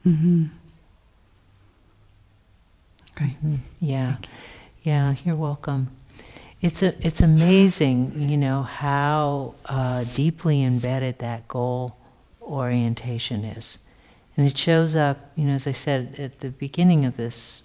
Okay. Yeah, you're welcome. It's amazing, how deeply embedded that goal orientation is. And it shows up, as I said at the beginning of this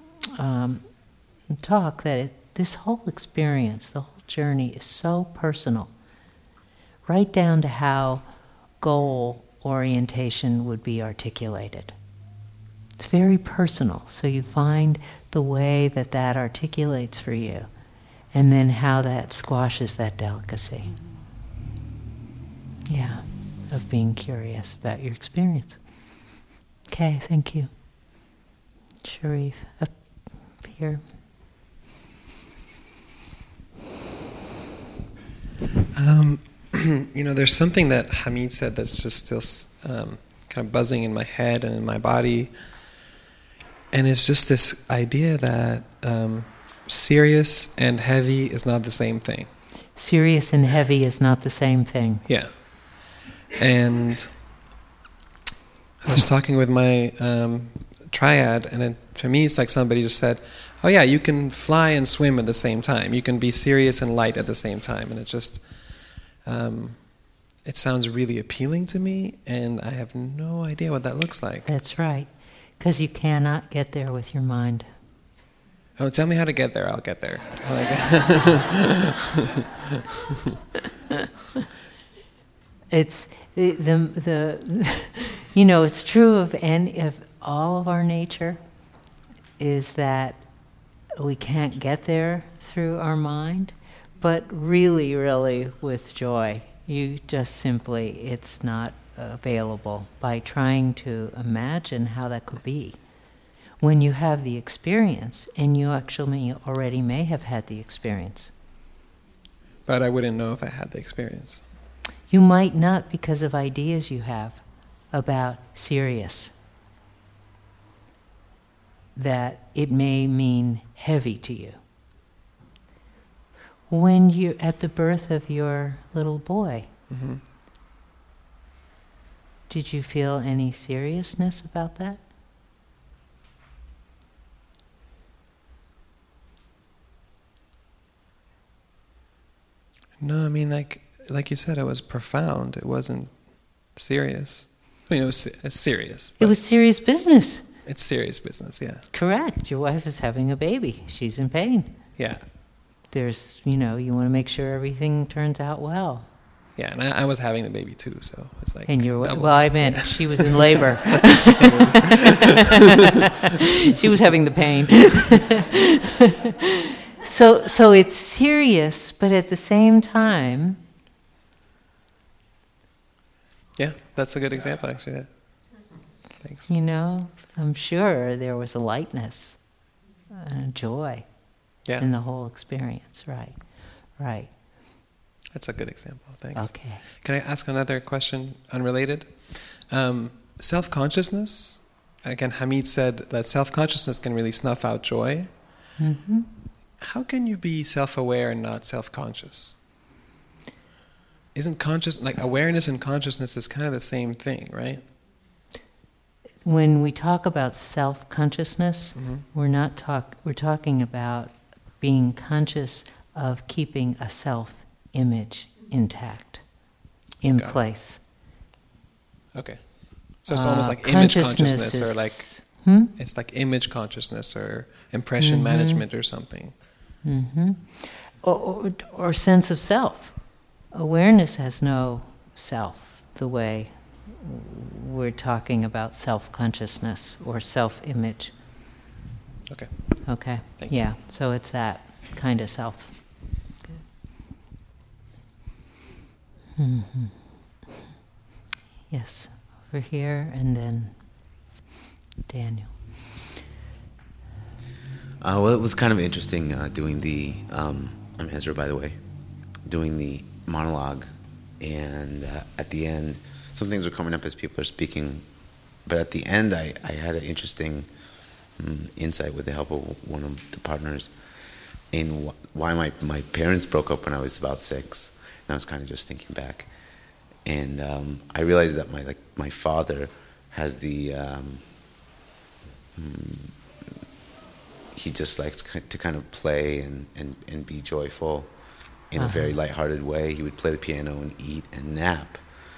talk, that this whole experience, the whole journey is so personal, right down to how goal orientation would be articulated. It's very personal. So you find the way that that articulates for you, and then how that squashes that delicacy. Yeah, of being curious about your experience. Okay, thank you. Sharif, up here. There's something that Hamid said that's just still kind of buzzing in my head and in my body. And it's just this idea that serious and heavy is not the same thing. Serious and heavy is not the same thing. Yeah. And I was talking with my triad, and for me it's like somebody just said, oh yeah, you can fly and swim at the same time. You can be serious and light at the same time. And it just, it sounds really appealing to me, and I have no idea what that looks like. That's right, because you cannot get there with your mind. Oh, tell me how to get there. I'll get there. It's it's true of all of our nature, is that we can't get there through our mind, but really, really with joy, you just simply, it's not available by trying to imagine how that could be. When you have the experience, and you actually already may have had the experience. But I wouldn't know if I had the experience. You might not, because of ideas you have about serious. That it may mean heavy to you. When you're at the birth of your little boy, mm-hmm. Did you feel any seriousness about that? No, I mean, like you said, it was profound. It wasn't serious. I mean, it was serious. It was serious business. It's serious business, yeah. Correct. Your wife is having a baby. She's in pain. Yeah. There's, you want to make sure everything turns out well. Yeah, and I was having the baby too, so it's like. And I meant she was in labor. She was having the pain. So it's serious, but at the same time. Yeah, that's a good example, actually. Yeah. Thanks. I'm sure there was a lightness and a joy in the whole experience. Right. That's a good example. Thanks. Okay. Can I ask another question, unrelated? Self-consciousness. Again, Hamid said that self-consciousness can really snuff out joy. Mm-hmm. How can you be self-aware and not self-conscious? Isn't awareness and consciousness is kind of the same thing, right? When we talk about self-consciousness, mm-hmm. we're talking about being conscious of keeping a self-image intact, in place. Okay. So it's almost like image consciousness, or like it's like image consciousness or impression mm-hmm. management or something. Mm-hmm. Or sense of self. Awareness has no self, the way we're talking about self-consciousness or self-image. Okay. Okay. Thank you. Yeah. So it's that kind of self. Mm-hmm. Yes. Over here, and then Daniel. Well, it was kind of interesting doing the. I'm Ezra, by the way. Doing the monologue, and at the end, some things are coming up as people are speaking, but at the end, I had an interesting insight with the help of one of the partners in why my parents broke up when I was about 6, and I was kind of just thinking back, and I realized that my father has the he just likes to kind of play and be joyful in a very lighthearted way. He would play the piano and eat and nap.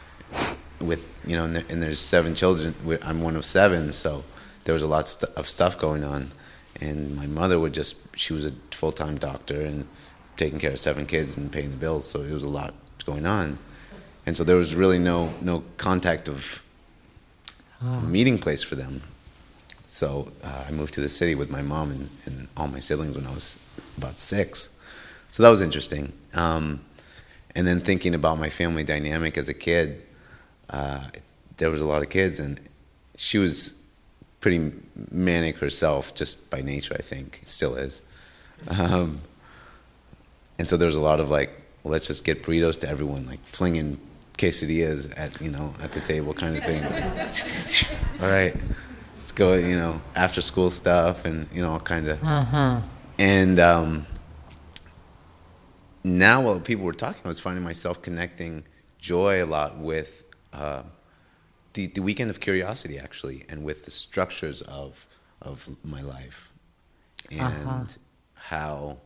And there's 7 children. I'm one of 7, so there was a lot of stuff going on. And my mother she was a full-time doctor and taking care of 7 kids and paying the bills, so it was a lot going on. And so there was really no contact of a meeting place for them. So I moved to the city with my mom and all my siblings when I was about 6. So that was interesting. And then thinking about my family dynamic as a kid, there was a lot of kids, and she was pretty manic herself, just by nature, I think. Still is. And so there was a lot of like, well, let's just get burritos to everyone, like flinging quesadillas at the table kind of thing. All right, let's go, after school stuff and, kind of. And now while people were talking, I was finding myself connecting joy a lot with the weekend of curiosity, actually, and with the structures of my life, and how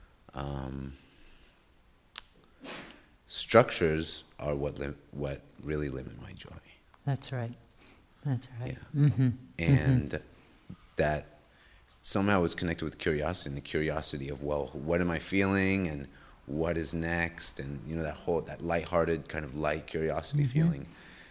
structures are what really limit my joy. That's right. That's right. Yeah. Mm-hmm. And that somehow was connected with curiosity, and the curiosity of, well, what am I feeling, and what is next, and that lighthearted kind of light curiosity feeling.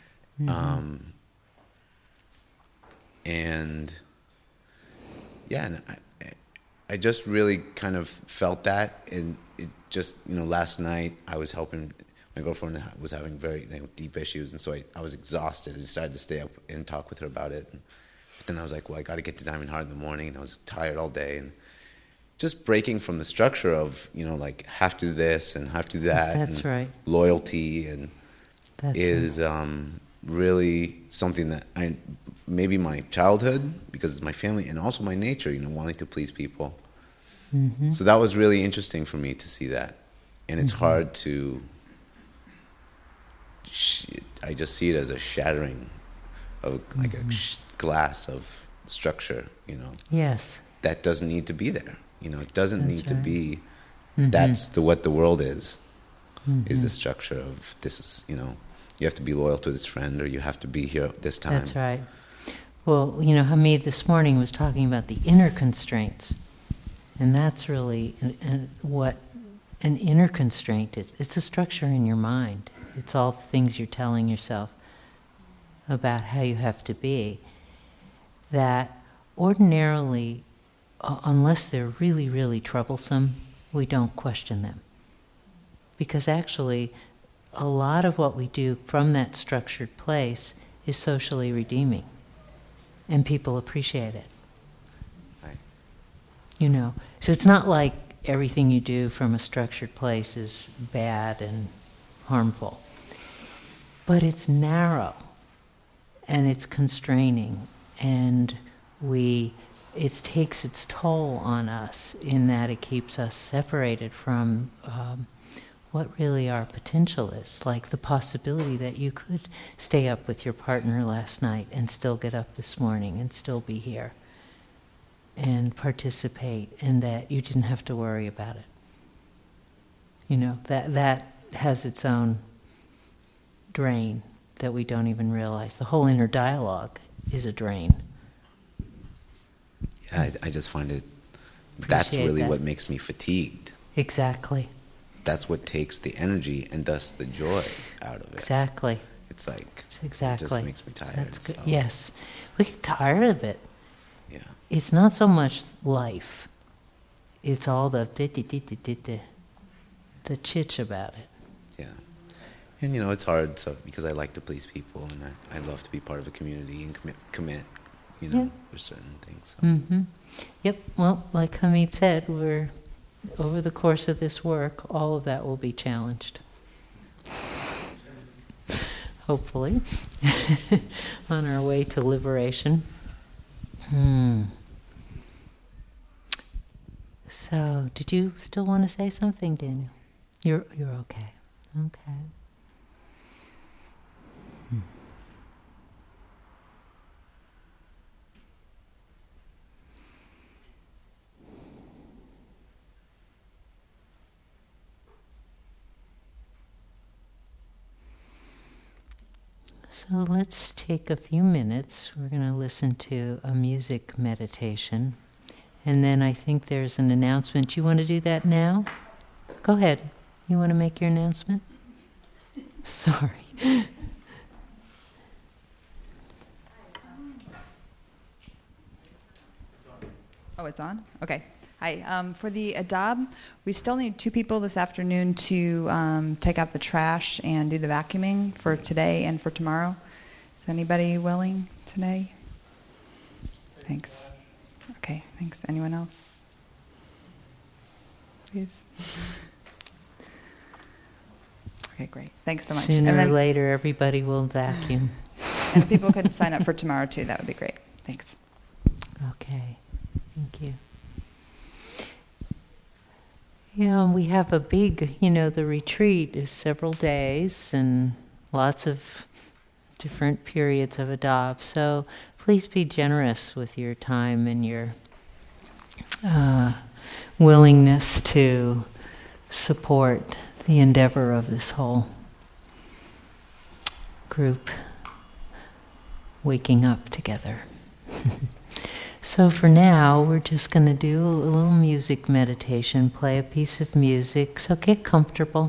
And yeah, and I just really kind of felt that, and it just, last night I was helping, my girlfriend was having very deep issues, and so I was exhausted. I decided to stay up and talk with her about it. But then I was like, well, I got to get to Diamond Heart in the morning, and I was tired all day, and just breaking from the structure of, like, have to do this and have to do that. That's and right. Loyalty and is really something that maybe my childhood, because it's my family, and also my nature, wanting to please people. So that was really interesting for me to see that. And it's hard to, I just see it as a shattering of like a glass of structure, Yes. That doesn't need to be there. It doesn't need to be, that's what the world is the structure of this is, you have to be loyal to this friend, or you have to be here at this time. That's right. Well, Hamid this morning was talking about the inner constraints. And that's really what an inner constraint is. It's a structure in your mind. It's all the things you're telling yourself about how you have to be, that ordinarily, unless they're really, really troublesome, we don't question them. Because actually, a lot of what we do from that structured place is socially redeeming. And people appreciate it. So it's not like everything you do from a structured place is bad and harmful. But it's narrow, and it's constraining, and it takes its toll on us in that it keeps us separated from what really our potential is, like the possibility that you could stay up with your partner last night and still get up this morning and still be here and participate, and that you didn't have to worry about it. That has its own drain that we don't even realize. The whole inner dialogue is a drain. Yeah, I just find it, that's really what makes me fatigued. Exactly. That's what takes the energy and thus the joy out of it. Exactly. It's like, exactly. It just makes me tired. That's good. So. Yes. We get tired of it. Yeah. It's not so much life. It's all the chitch about it. Yeah. And it's hard because I like to please people, and I love to be part of a community and commit for certain things. So. Yep. Well, like Hamid said, over the course of this work, all of that will be challenged. Hopefully. On our way to liberation. So, did you still want to say something, Daniel? You're okay. Okay. So let's take a few minutes. We're going to listen to a music meditation. And then I think there's an announcement. You want to do that now? Go ahead. You want to make your announcement? Sorry. Oh, it's on? Okay. Hi. For the adob, we still need 2 people this afternoon to take out the trash and do the vacuuming for today and for tomorrow. Is anybody willing today? Thanks. Okay, thanks. Anyone else? Please. Okay, great. Thanks so much. Sooner or later, everybody will vacuum. And if people could sign up for tomorrow, too, that would be great. Thanks. Okay. Thank you. Yeah, we have a big, the retreat is several days and lots of different periods of adopt. So please be generous with your time and your willingness to support the endeavor of this whole group waking up together. So for now, we're just going to do a little music meditation, play a piece of music, so get comfortable.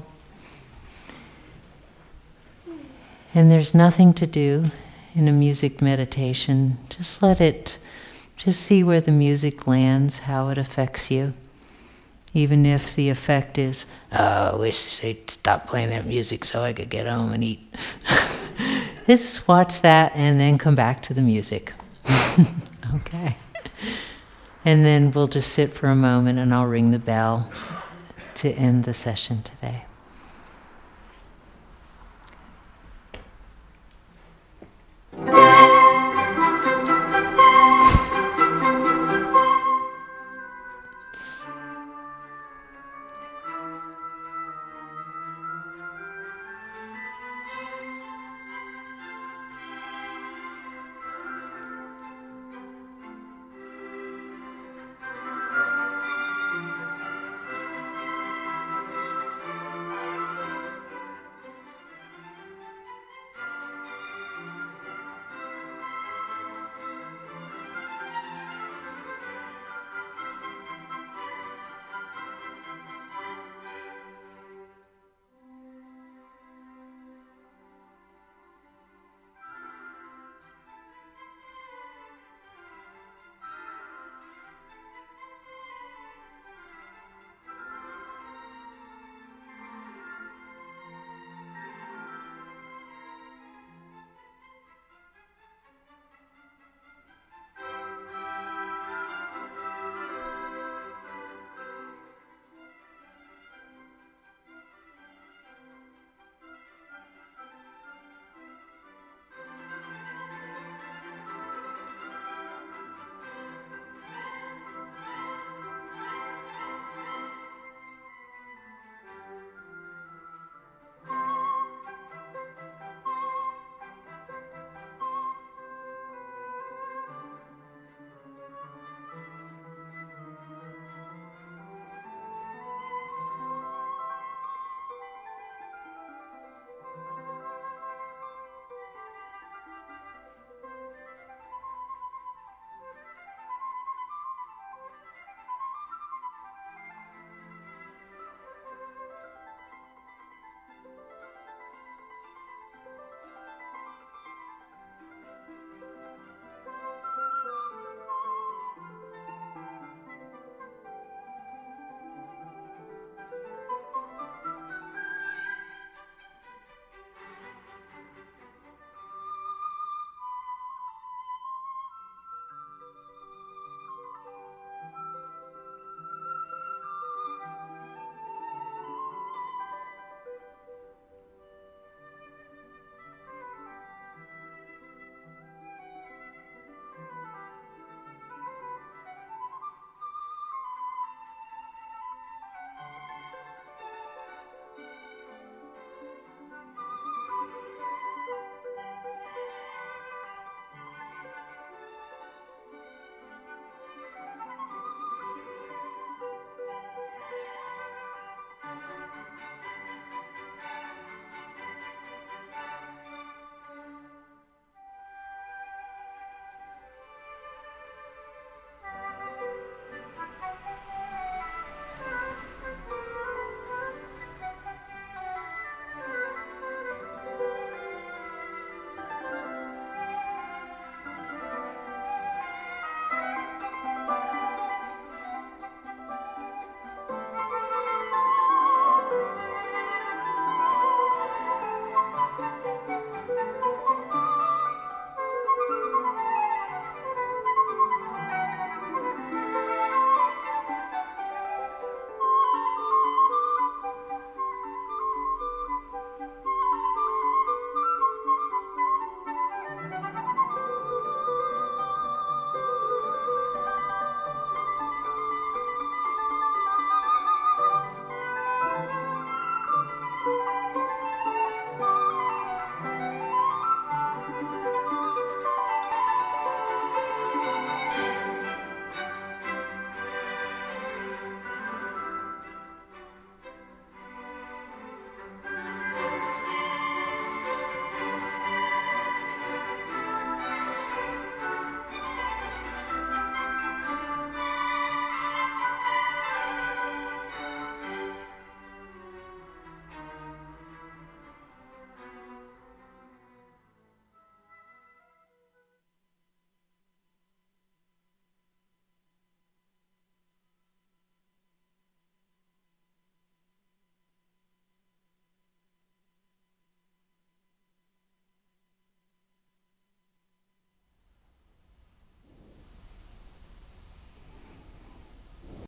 And there's nothing to do in a music meditation. Just see where the music lands, how it affects you. Even if the effect is, I wish they'd stop playing that music so I could get home and eat. Just watch that and then come back to the music. Okay. And then we'll just sit for a moment and I'll ring the bell to end the session today.